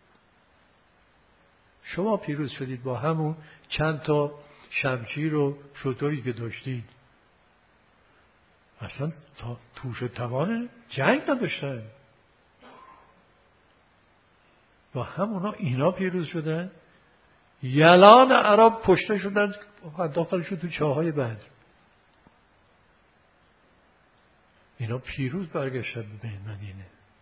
[SPEAKER 2] شما پیروز شدید با همون چند تا شمشیر و شتری که داشتید. اصلا تا توش توان جنگ نداشتن. با همونا اینا پیروز شدن. یلان عرب پشته شدن، انداختن شد تو چاهای بدر. اینا پیروز برگشتن به مدینه.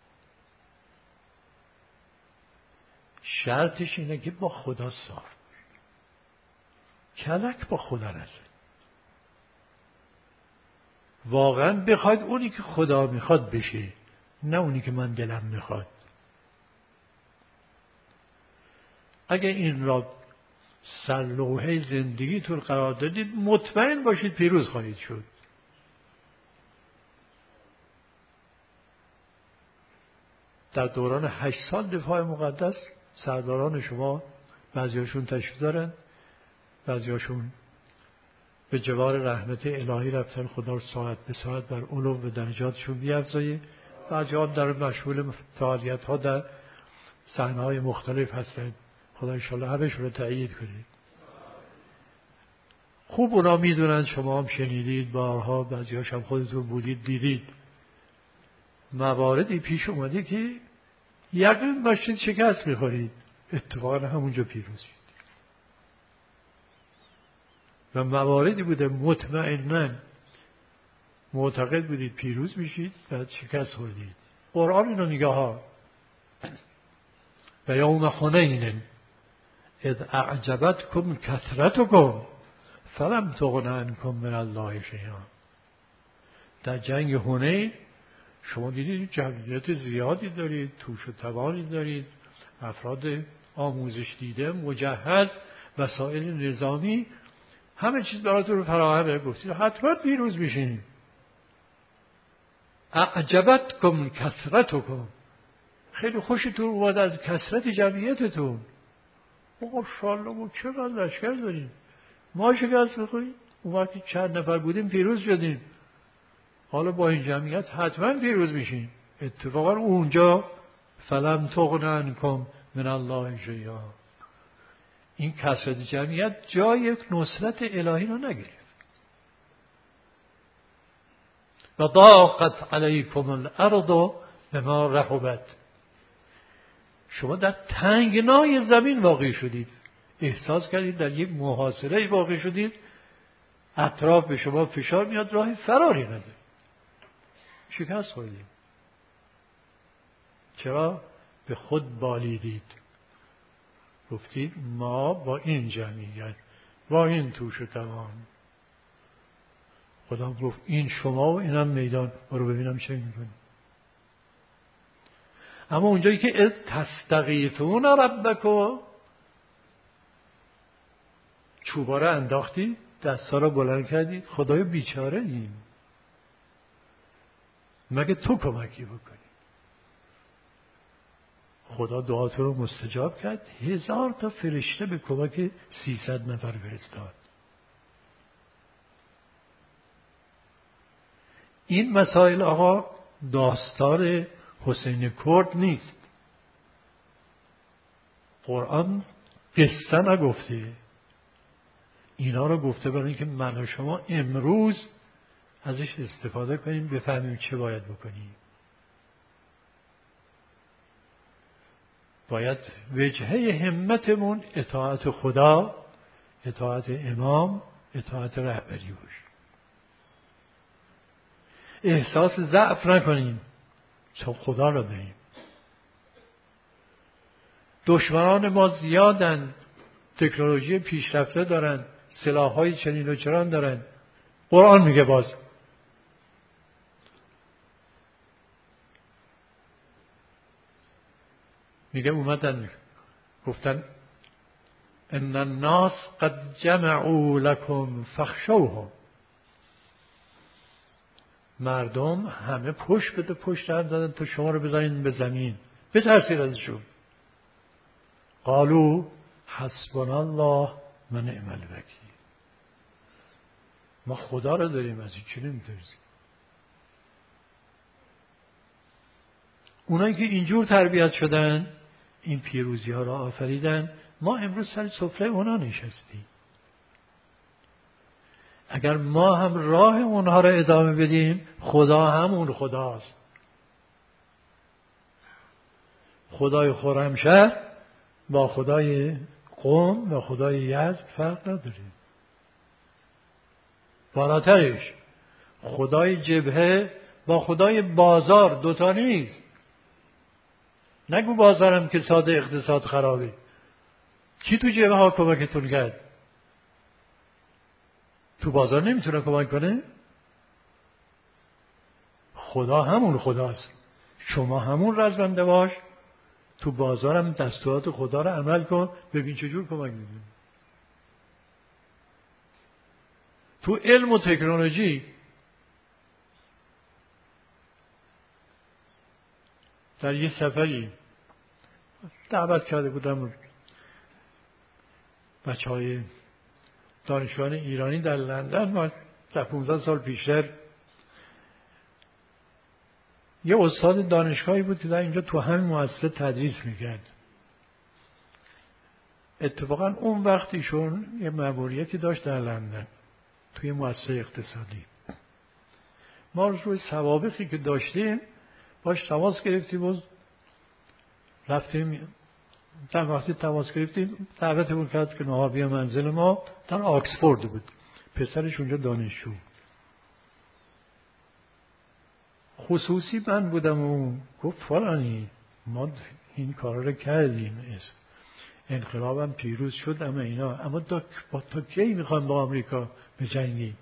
[SPEAKER 2] شرطش اینه که با خدا صاف باشه. کلک با خدا نزد. واقعا بخواید اونی که خدا میخواد بشه، نه اونی که من دلم میخواد. اگه این را سرلوحه زندگیتون قرار دادید، مطمئن باشید پیروز خواهید شد. در دوران هشت سال دفاع مقدس سرداران شما بعضیاشون تشریف دارن، بعضیاشون به جوار رحمت الهی رفتن. خدا رو ساعت به ساعت بر علو و درجاتشون بیفزایه. بعضی‌ها در مشغول فعالیت ها در صحنه های مختلف هستند. خدا انشاءالله همه‌شون رو تأیید کنید. خوب اونا میدونن، شما هم شنیدید بارها، بعضی‌هاش هم خودتون بودید دیدید، مواردی پیش اومده که یقین داشتید شکست میخورید، اتفاقا همونجا پیروز شد. و مواردی بوده مطمئناً معتقد بودید پیروز میشید، بعد شکست خوردید. قرآن اینو میگه ها. و یوم حنین اذ اعجبتکم کثرتکم فلم تغن عنکم من الله شیئا. در جنگ حنین شما دیدید جمعیت زیادی دارید، توش و توانی دارید، افراد آموزش دیده، مجهز، وسایل نظامی، همه چیز براتون رو فراهمه. گفتید حتما پیروز میشین. اعجبتکم کثرتکم، خیلی خوشتون اومد از کثرت جمعیتتون. ماشاءالله ما چقدر لشکر داریم، ما شکست میخوریم. اون وقتی چند نفر بودیم پیروز شدیم، حالا با این جمعیت حتما پیروز میشین. اتفاقا اونجا فلم تغن عنکم من الله شیئا، این کثرت جمعیت جای یک نصرت الهی رو نگرفت. و ضاقت علیکم الارض بما رحبت، شما در تنگنای زمین واقع شدید، احساس کردید در یک محاصره واقع شدید، اطراف به شما فشار میاد، راه فراری نداره، شکست خوردید. چرا؟ به خود بالیدید، گفتید ما با این جمعیت، با این توش و تمام. خدا گفت این شما و اینم میدان، برو ببینم چه میکنی. اما اونجایی که تستغیثون ربکم، چوبا رو انداختی، دستا رو بلند کردید، خدای بیچاره این مگه تو کمکی بکنی؟ خدا دعاتو رو مستجاب کرد، هزار تا فرشته به کمک سیصد نفر فرستاد. این مسائل آقا داستان حسین کرد نیست. قرآن قصه نگفته، اینا رو گفته برای اینکه من و شما امروز ازش استفاده کنیم، بفهمیم چه باید بکنیم. باید وجهه همتمون اطاعت خدا، اطاعت امام، اطاعت رهبری باشه. احساس ضعف نکنیم، چون خدا را داریم. دشمنان ما زیادن، تکنولوژی پیشرفته دارن، سلاح‌های چنین و چران دارن. قرآن میگه باز میگه اومدن گفتن ان الناس قد جمعوا لكم فاخشوهم. مردم همه پشت بده پشت هم دادن تا شما رو بزنین به زمین، بترسید ازشون. قالوا حسبنا الله و نعم الوکیل. ما خدا رو داریم، از این چی نمیترسیم. اونایی که اینجور تربیت شدن، این پیروزی ها را آفریدن، ما امروز سر سفره اونا نشستیم. اگر ما هم راه اونها را ادامه بدیم، خدا هم اون خداست. خدای خرمشهر با خدای قم و خدای یزد فرق نداره. بالاترش خدای جبهه با خدای بازار دوتا نیست. نگو بازارم که ساده اقتصاد خرابه. کی تو جبهه ها کمکتون کرد؟ تو بازار نمیتونه کمک کنه؟ خدا همون خداست. شما همون رزمنده باش، تو بازارم دستورات خدا رو عمل کن، ببین چجور کمک میکنی. تو علم و تکنولوژی در یه سفری دعوت کرده بودم بچه های دانشجویان ایرانی در لندن. ما در پانزده سال پیشتر یه استاد دانشگاهی بود که در اینجا تو همین مؤسسه تدریس میکرد. اتفاقا اون وقت ایشون یه مأموریتی داشت در لندن توی مؤسسه اقتصادی. ما روی سوابقی که داشتیم باش تماس گرفتیم و رفتیم. در وقتی تماس گرفتیم دعوتمون کرد که نهار بیا منزل ما. در آکسفورد بود، پسرش اونجا دانشجو. خصوصی من بودم و گفت فلانی ما این کارا رو کردیم، انقلابم پیروز شد، اما اینا اما تا, تا کی میخوان با آمریکا بجنگیم؟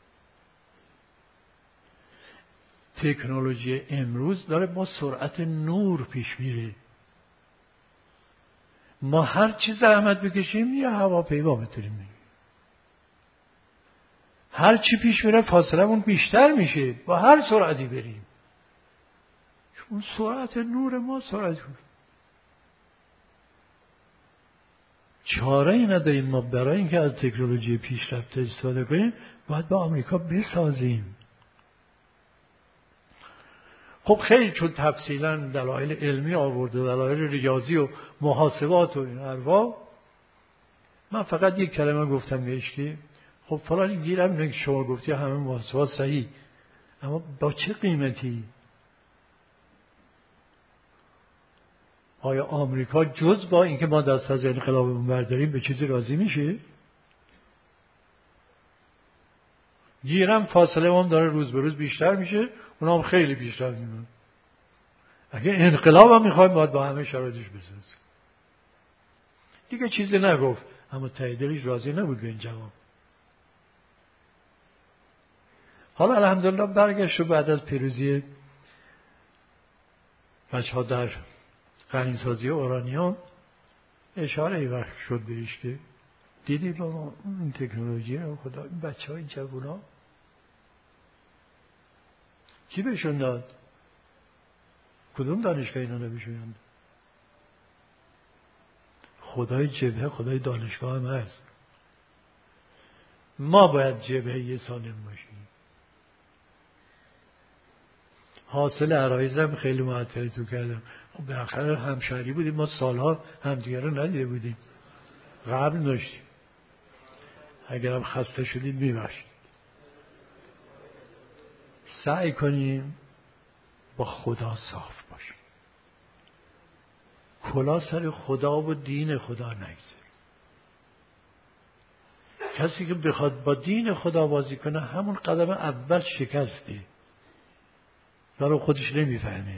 [SPEAKER 2] تکنولوژی امروز داره با سرعت نور پیش میره. ما هر چی زحمت بکشیم یه هواپیما میتونیم میریم. هر چی پیش میره فاصلمون بیشتر میشه با هر سرعتی بریم، چون سرعت نور ما سرعت نور. چاره ای نداریم ما برای اینکه از تکنولوژی پیشرفته استفاده کنیم، باید با آمریکا بسازیم. خب خیلی چون تفصیلا دلایل علمی آورده، دلایل ریاضی و محاسبات و این حرفا، من فقط یک کلمه گفتم بهش که خب فلان گیرم اینه که شما گفتی همه محاسبات صحیح، اما با چه قیمتی؟ آیا آمریکا جز با اینکه ما دست از انقلابمون برداریم به چیزی راضی میشه؟ گیرم فاصله هم داره روز به روز بیشتر میشه، اونا هم خیلی بیشتر میمونه. اگه انقلاب هم میخوایم باید با همه شرایطش بسازیم. دیگه چیزی نگفت، اما ته دلش راضی نبود به این جواب. حالا الحمدلله برگشت و بعد از پیروزی بچه ها در غنیسازی اورانیوم اشاره ای وقت شد بهش که دیدی بابا این تکنولوژی رو خدا این بچه های جوونا کی بهشون داد؟ کدوم دانشگاه اینا رو بهشون داد؟ خدای جبهه خدای دانشگاه هم هست. ما باید جبهه سالم باشیم. حاصل عرایزم خیلی معطلی تو کردم. خب بالاخره همشهری بودیم، ما سالها همدیگه رو ندیده بودیم، قبل داشتیم. اگرم خسته شدید میبخشید. سعی کنیم با خدا صاف باشیم، کلا سر خدا و دین خدا نگذاریم. کسی که بخواد با دین خدا بازی کنه همون قدم اول شکسته، برای خودش نمیفهمه،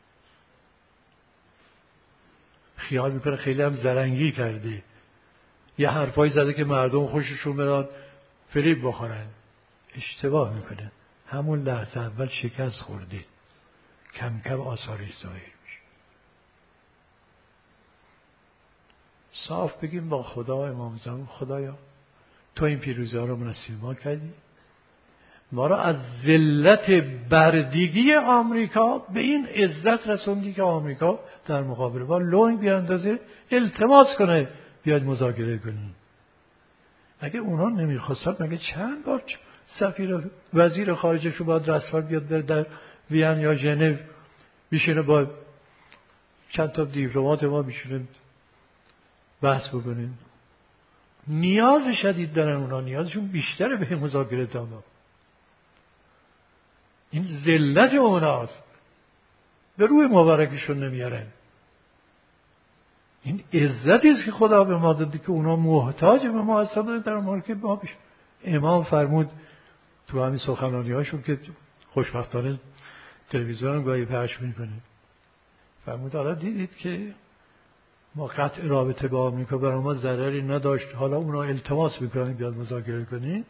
[SPEAKER 2] خیال میکنه خیلی هم زرنگی کرده، یه حرفایی زده که مردم خوششون بیاد فریب بخورن. اشتباه میکنه، همون لحظه اول شکست خورده، کم کم آثارش ظاهر میشه. صاف بگیم با خدا امام زمان، خدایا تو این پیروزی ها رو نصیب ما کردی، ما را از ذلت بردگی آمریکا به این عزت رسوندی که آمریکا در مقابل با لونگ بیاندازه التماس کنه بیاد مذاکره کنیم. اگه اونا نمیخواستن مگه چند بار سفیر وزیر خارجه شو باید رسما بیاد بر در وین یا ژنو بشینه با چند تا دیپلمات ما بشینه بحث بکنیم؟ نیاز شدید دارن اونا، نیازشون بیشتره به مذاکره تا ما. این ذلت اوناست، به روی مبارکشون نمیارن. این عزتی است که خدا به ما داده که اونا محتاج به ما هستن در ملک ما بشه. امام فرمود تو همین سخنرانی هاشون که خوشبختانه تلویزیون هم گاهی پخش میکنه، فرمود حالا دیدید که ما قطع رابطه با آمریکا برای ما ضرری نداشت، حالا اونا التماس میکنن بیاد مذاکره کنیم.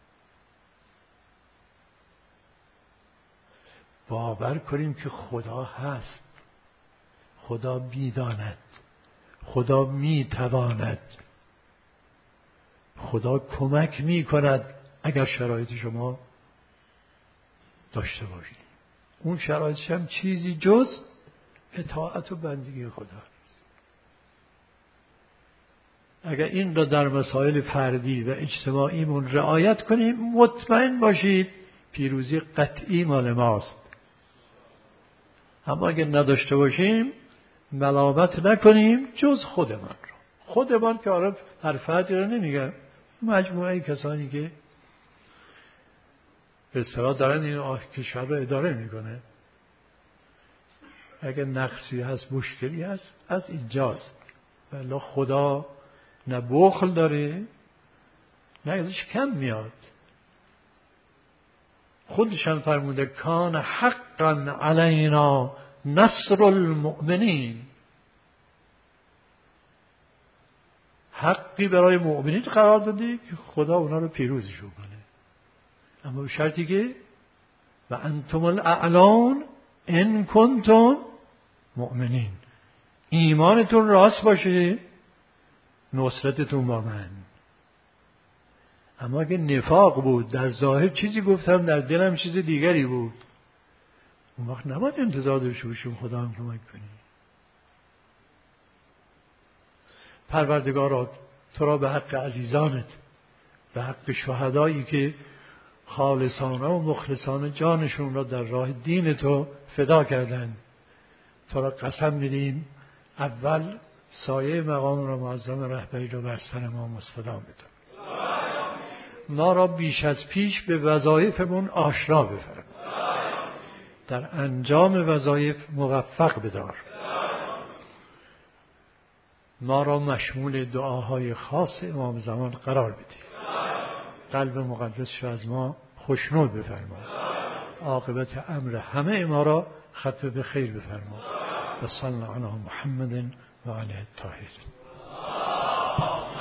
[SPEAKER 2] باور کنیم که خدا هست، خدا میداند، خدا میتواند، خدا کمک میکند اگر شرایط شما داشته باشید. اون شرایطش هم چیزی جز اطاعت و بندگی خدا نیست. اگر این را در مسائل فردی و اجتماعیمون رعایت کنیم مطمئن باشید پیروزی قطعی مال ماست. اما اگر نداشته باشیم ملامت نکنیم جز خودمان را. خودمان که آره هر فردی را نمیگم، مجموعه کسانی که به اصطلاح دارن این کشور را اداره میکنه. اگر نقصی هست، مشکلی هست، از اینجاست. ولی خدا نه بخل داره نه ازش کم میاد. خودشان فرموده کان حقا علینا نصر المؤمنین، حقی برای مؤمنین قرار داده که خدا اونا رو پیروزشون کنه، اما به شرطی که و انتم الاعلون ان کنتم مؤمنین، ایمانتون راست باشه نصرتتون با من. اما اگه نفاق بود، در ظاهر چیزی گفتم در دلم چیز دیگری بود، اون وقت نباید انتظار داشته باشیم خدا هم کمک کنی. پروردگارا تو را به حق عزیزانت، به حق شهدایی که خالصانه و مخلصانه جانشون را در راه دین تو فدا کردند، تو را قسم میدیم اول سایه مقام را معظم رهبری را بر سر ما مستدام بدار، ما را بیش از پیش به وظایفمون آشنا بفرما، در انجام وظایف موفق بدار، ما را مشمول دعاهای خاص امام زمان قرار بده، قلب مقدسش از ما خوشنود بفرما، عاقبت امر همه ما را ختم به خیر بفرما. و صلی علی محمد و علیه الطاهرین.